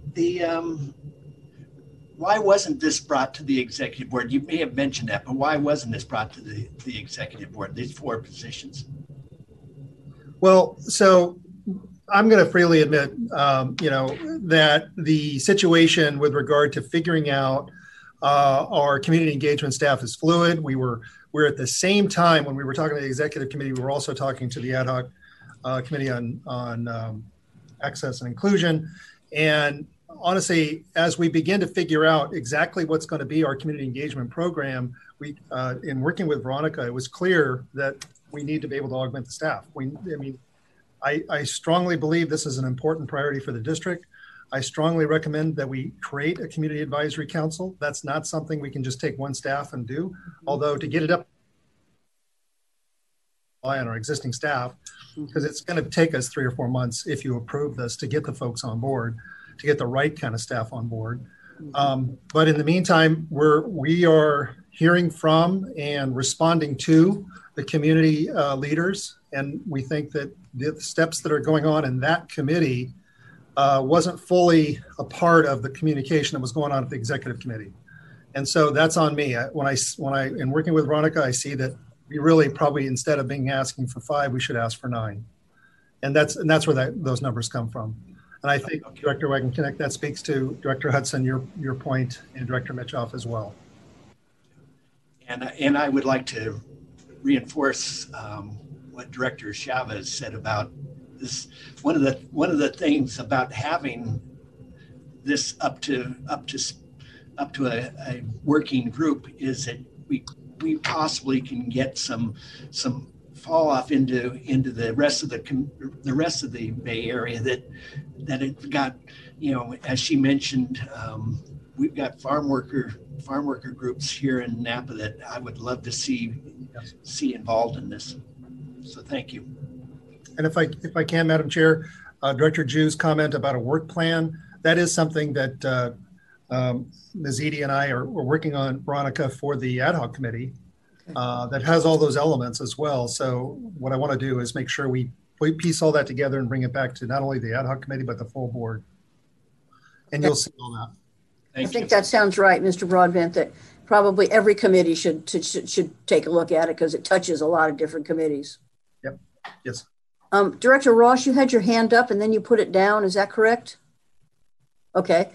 why wasn't this brought to the executive board? You may have mentioned that, but why wasn't this brought to the executive board, these 4 positions? Well, so I'm going to freely admit, that the situation with regard to figuring out our community engagement staff is fluid. We're at the same time when we were talking to the executive committee, we were also talking to the ad hoc committee on access and inclusion. And honestly, as we begin to figure out exactly what's going to be our community engagement program, in working with Veronica, it was clear that we need to be able to augment the staff. I strongly believe this is an important priority for the district. I strongly recommend that we create a community advisory council. That's not something we can just take one staff and do, although to get it up on our existing staff, because it's going to take us 3 or 4 months if you approve this to get the folks on board, to get the right kind of staff on board. But in the meantime, we are hearing from and responding to the community leaders. And we think that the steps that are going on in that committee wasn't fully a part of the communication that was going on at the executive committee. And so that's on me. When I in working with Veronica, I see that we really probably, instead of asking for 5, we should ask for 9. And that's where those numbers come from. And I think, Director Wagenknecht, that speaks to Director Hudson, your point, and Director Mitchoff as well. And I would like to reinforce what Director Chavez said about this. One of the things about having this up to a working group is that we possibly can get some fall off into the rest of the Bay Area that it got, as she mentioned, we've got farm worker groups here in Napa that I would love to see involved in this. So thank you. And if I can, Madam Chair, Director Jew's comment about a work plan, that is something that Ms. Edie and I are working on, Veronica, for the ad hoc committee that has all those elements as well. So what I want to do is make sure we piece all that together and bring it back to not only the ad hoc committee, but the full board. And you'll see all that. I think that sounds right, Mr. Broadbent, that probably every committee should take a look at it because it touches a lot of different committees. Yep. Yes. Director Ross, you had your hand up and then you put it down. Is that correct? Okay.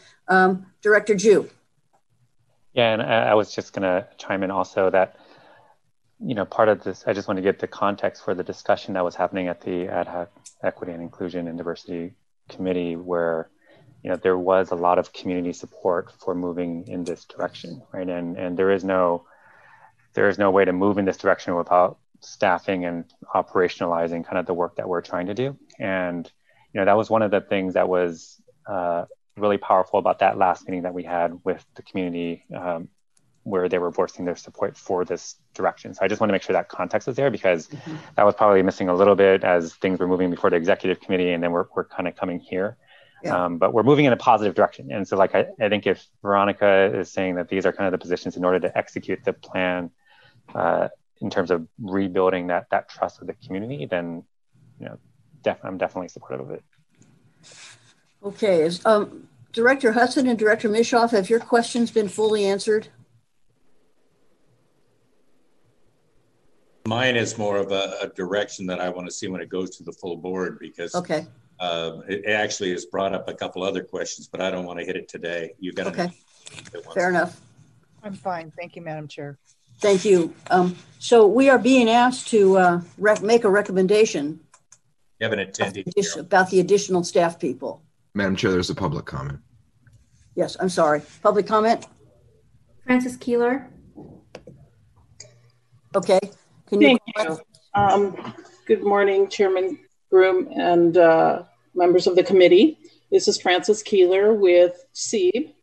Director Jew. Yeah, and I was just going to chime in also that part of this, I just want to get the context for the discussion that was happening at the Ad Hoc Equity and Inclusion and Diversity Committee, where there was a lot of community support for moving in this direction, right? And there is no way to move in this direction without staffing and operationalizing kind of the work that we're trying to do. And that was one of the things that was really powerful about that last meeting that we had with the community, where they were voicing their support for this direction. So I just want to make sure that context is there, because that was probably missing a little bit as things were moving before the executive committee, and then we're kind of coming here. Yeah. But we're moving in a positive direction. And so I think if Veronica is saying that these are kind of the positions in order to execute the plan in terms of rebuilding that trust with the community, then I'm definitely supportive of it. Okay, Director Hudson and Director Mischoff, have your questions been fully answered? Mine is more of a direction that I want to see when it goes to the full board, because it actually has brought up a couple other questions, but I don't want to hit it today. You got okay. Fair enough. I'm fine. Thank you, Madam Chair. Thank you. So we are being asked to make a recommendation. You haven't attended about the additional staff people. Madam Chair, there's a public comment. Yes, I'm sorry. Public comment? Francis Keeler. Okay. Thank you. Good morning, Chairman Groom and members of the committee. This is Francis Keeler with SEEB.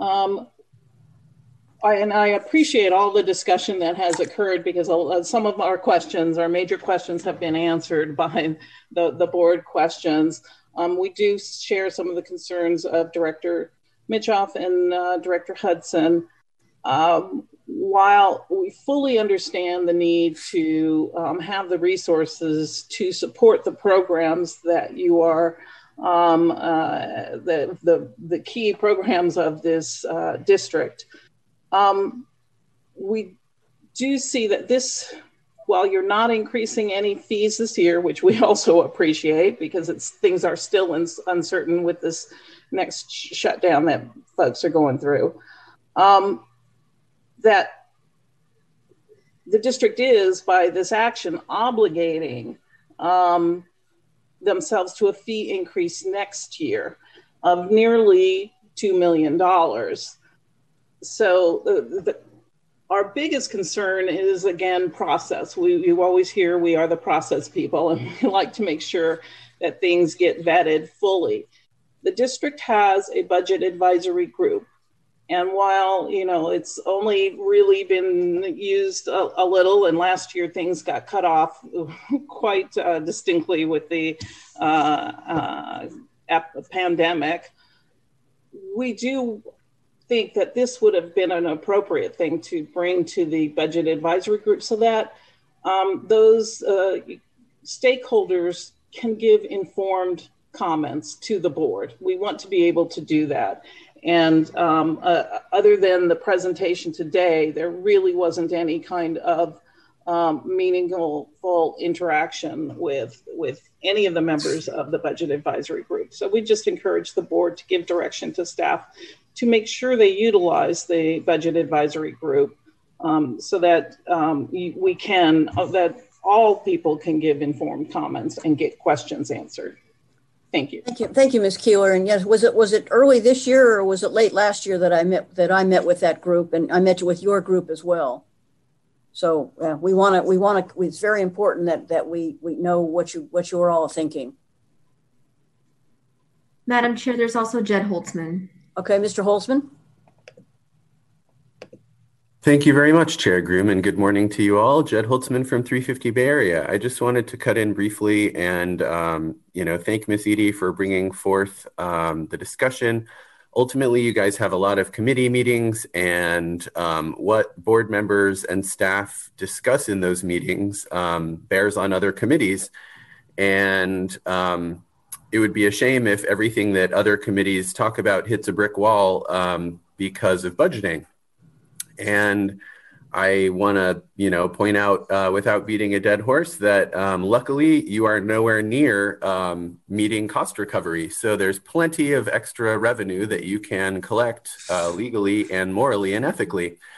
I appreciate all the discussion that has occurred, because some of our major questions have been answered by the board questions. We do share some of the concerns of Director Mischoff and Director Hudson. While we fully understand the need to have the resources to support the programs that you are, the key programs of this district, we do see that while you're not increasing any fees this year, which we also appreciate, because things are still uncertain with this next shutdown that folks are going through, that the district is, by this action, obligating themselves to a fee increase next year of nearly $2 million. So our biggest concern is, again, process. You always hear we are the process people, and we like to make sure that things get vetted fully. The district has a budget advisory group. And while, it's only really been used a little, and last year things got cut off quite distinctly with the pandemic, we do think that this would have been an appropriate thing to bring to the budget advisory group, so that those stakeholders can give informed comments to the board. We want to be able to do that. And other than the presentation today, there really wasn't any kind of meaningful interaction with any of the members of the budget advisory group. So we just encourage the board to give direction to staff to make sure they utilize the budget advisory group, so that that all people can give informed comments and get questions answered. Thank you. Thank you, Ms. Keeler. And yes, was it early this year, or was it late last year that I met with that group, and I met with your group as well? So we want to. It's very important that we know what you are all thinking. Madam Chair, there's also Jed Holtzman. Okay, Mr. Holtzman. Thank you very much, Chair Groom, and good morning to you all. Jed Holtzman from 350 Bay Area. I just wanted to cut in briefly and thank Ms. Edie for bringing forth the discussion. Ultimately, you guys have a lot of committee meetings, and what board members and staff discuss in those meetings bears on other committees. And it would be a shame if everything that other committees talk about hits a brick wall because of budgeting. And I want to, point out without beating a dead horse that luckily you are nowhere near meeting cost recovery. So there's plenty of extra revenue that you can collect legally and morally and ethically.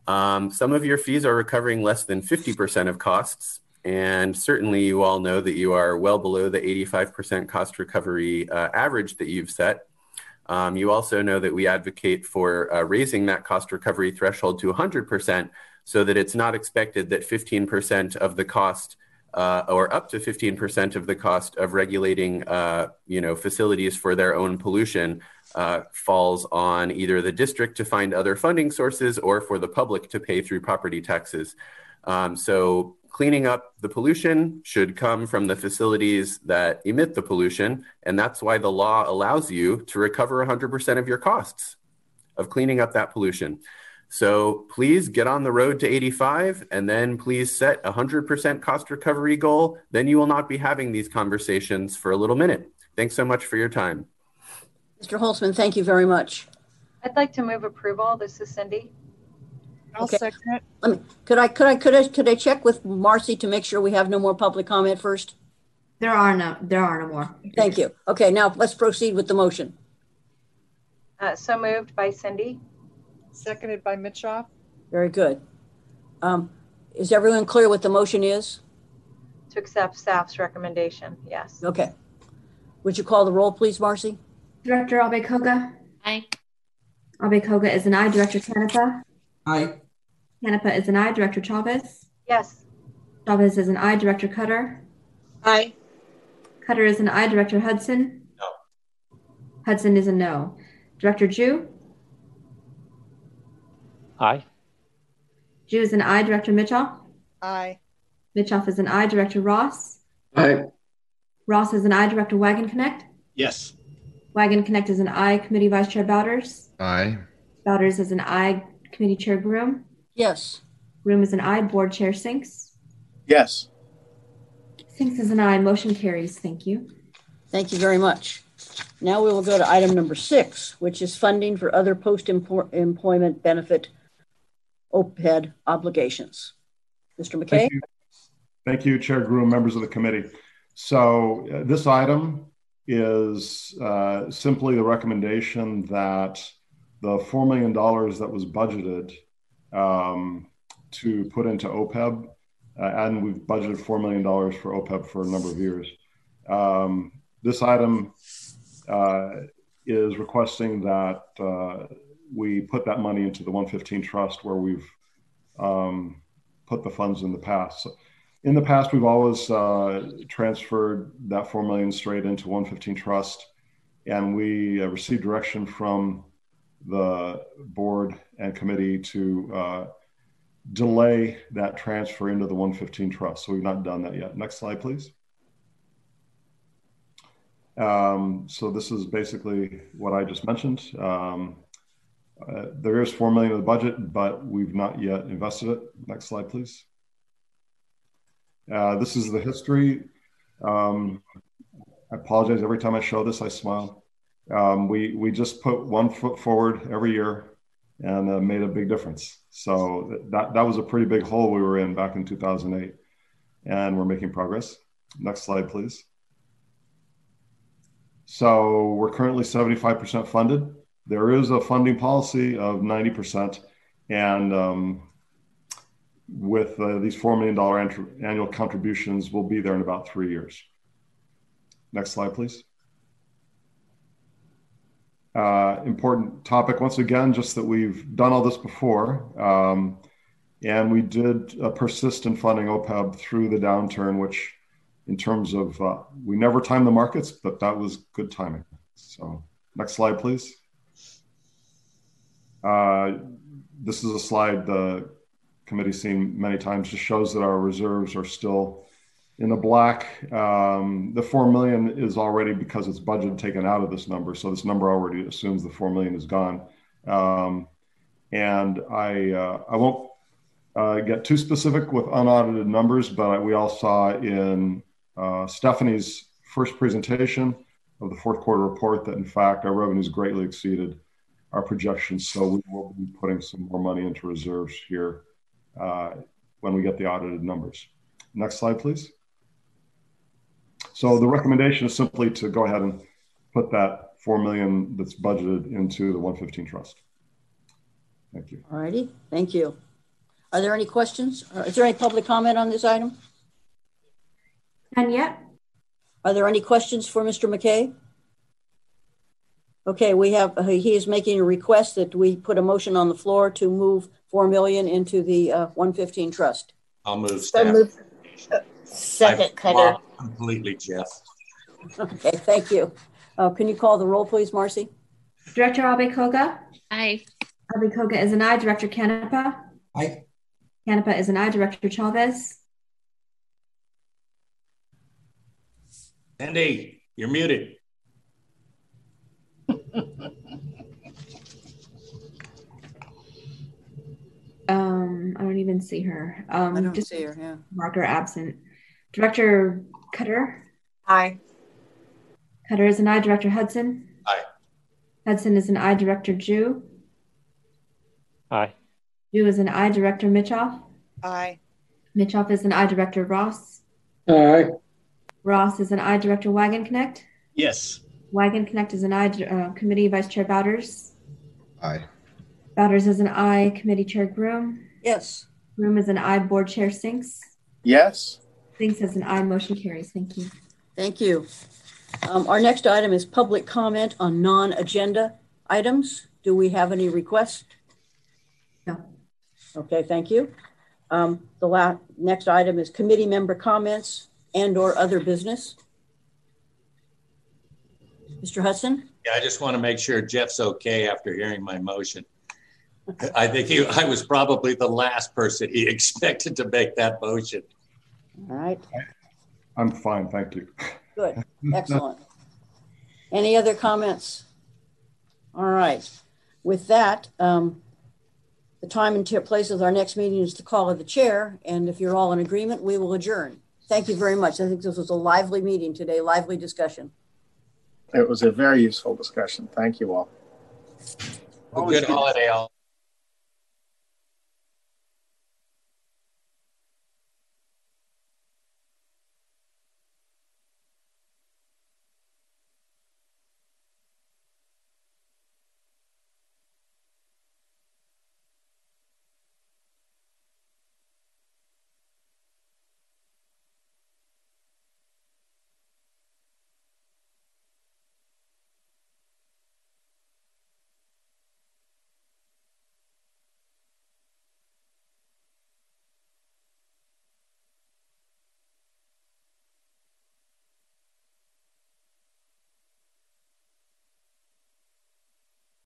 Some of your fees are recovering less than 50% of costs. And certainly you all know that you are well below the 85% cost recovery average that you've set. You also know that we advocate for raising that cost recovery threshold to 100% so that it's not expected that 15% of the cost or up to 15% of the cost of regulating facilities for their own pollution falls on either the district to find other funding sources or for the public to pay through property taxes. So cleaning up the pollution should come from the facilities that emit the pollution, and that's why the law allows you to recover 100% of your costs of cleaning up that pollution. So please get on the road to 85, and then please set a 100% cost recovery goal. Then you will not be having these conversations for a little minute. Thanks so much for your time. Mr. Holtzman, thank you very much. I'd like to move approval. This is Cindy. I'll second it. Let me, could I check with Marcy to make sure we have no more public comment first? There are no more. Thank you. Okay, now let's proceed with the motion. So moved by Cindy. Seconded by Mitchoff. Very good. Is everyone clear what the motion is? To accept staff's recommendation, yes. Okay. Would you call the roll, please, Marcy? Director Abe-Koga? Aye. Abe-Koga is an aye. Director Canepa? Aye. Canepa is an aye. Director Chavez? Yes. Chavez is an aye. Director Cutter? Aye. Cutter is an aye. Director Hudson? No. Hudson is a no. Director Jew? Aye. Jew is an aye. Director Mitchoff? Aye. Mitchoff is an aye. Director Ross? Aye. Ross is an aye. Director Wagon Connect? Yes. Wagon Connect is an aye. Committee Vice Chair Bowders? Aye. Bowders is an aye. Committee Chair Groom? Yes. Groom is an aye. Board Chair Sinks? Yes. Sinks is an aye. Motion carries. Thank you. Thank you very much. Now we will go to item number 6, which is funding for other post-employment benefit OPEB obligations. Mr. McKay? Thank you, Chair Groom, members of the committee. So this item is simply the recommendation that the $4 million that was budgeted to put into OPEB, and we've budgeted $4 million for OPEB for a number of years. This item is requesting that we put that money into the 115 Trust where we've put the funds in the past. So in the past, we've always transferred that $4 million straight into 115 Trust, and we received direction from the board and committee to delay that transfer into the 115 Trust. So we've not done that yet. Next slide, please. So this is basically what I just mentioned. There is $4 million in the budget, but we've not yet invested it. Next slide, please. This is the history. I apologize. Every time I show this, I smile. We just put one foot forward every year and made a big difference. So that was a pretty big hole we were in back in 2008, and we're making progress. Next slide, please. So we're currently 75% funded. There is a funding policy of 90%, and with these $4 million annual contributions, we'll be there in about 3 years. Next slide, please. Important topic, once again, just that we've done all this before, and we did persist in funding OPEB through the downturn, which in terms of, we never timed the markets, but that was good timing. So next slide, please. This is a slide the committee's seen many times, just shows that our reserves are still in the black. The $4 million is already, because it's budgeted, taken out of this number. So this number already assumes the $4 million is gone. And I won't get too specific with unaudited numbers, but we all saw in Stephanie's first presentation of the fourth quarter report that in fact our revenues greatly exceeded our projections. So we will be putting some more money into reserves here when we get the audited numbers. Next slide, please. So the recommendation is simply to go ahead and put that $4 million that's budgeted into the 115 Trust. Thank you. All righty, thank you. Are there any questions? Is there any public comment on this item? And yet. Are there any questions for Mr. McKay? Okay, we have, he is making a request that we put a motion on the floor to move 4 million into the 115 trust. I'll move staff. Second, Cutter. Completely, Jeff. Okay, thank you. Can you call the roll, please, Marcy? Director Abe-Koga? Aye. Abe-Koga is an aye. Director Canepa? Aye. Canepa is an aye. Director Chavez? Andy, you're muted. I don't even see her. I don't just see her, yeah. Mark her absent. Director Cutter? Aye. Cutter is an aye. Director Hudson? Aye. Hudson is an aye. Director Jew? Aye. Jew is an aye. Director Mitchoff? Aye. Mitchoff is an aye. Director Ross? Aye. Ross is an aye. Director Wagenknecht? Yes. Wagenknecht is an aye. Committee Vice Chair Bowders? Aye. Bowders is an aye. Committee Chair Groom? Yes. Groom is an aye. Board Chair Sinks? Yes. Sinks is an aye. Motion carries. Thank you. Thank you. Our next item is public comment on non-agenda items. Do we have any requests? No. Okay, thank you. The next item is committee member comments and or other business. Mr. Hudson? Yeah, I just want to make sure Jeff's okay after hearing my motion. I think I was probably the last person he expected to make that motion. All right. I'm fine, thank you. Good, excellent. Any other comments? All right. With that, the time and place of our next meeting is the call of the chair. And if you're all in agreement, we will adjourn. Thank you very much. I think this was a lively meeting today, lively discussion. It was a very useful discussion. Thank you all. Good holiday all.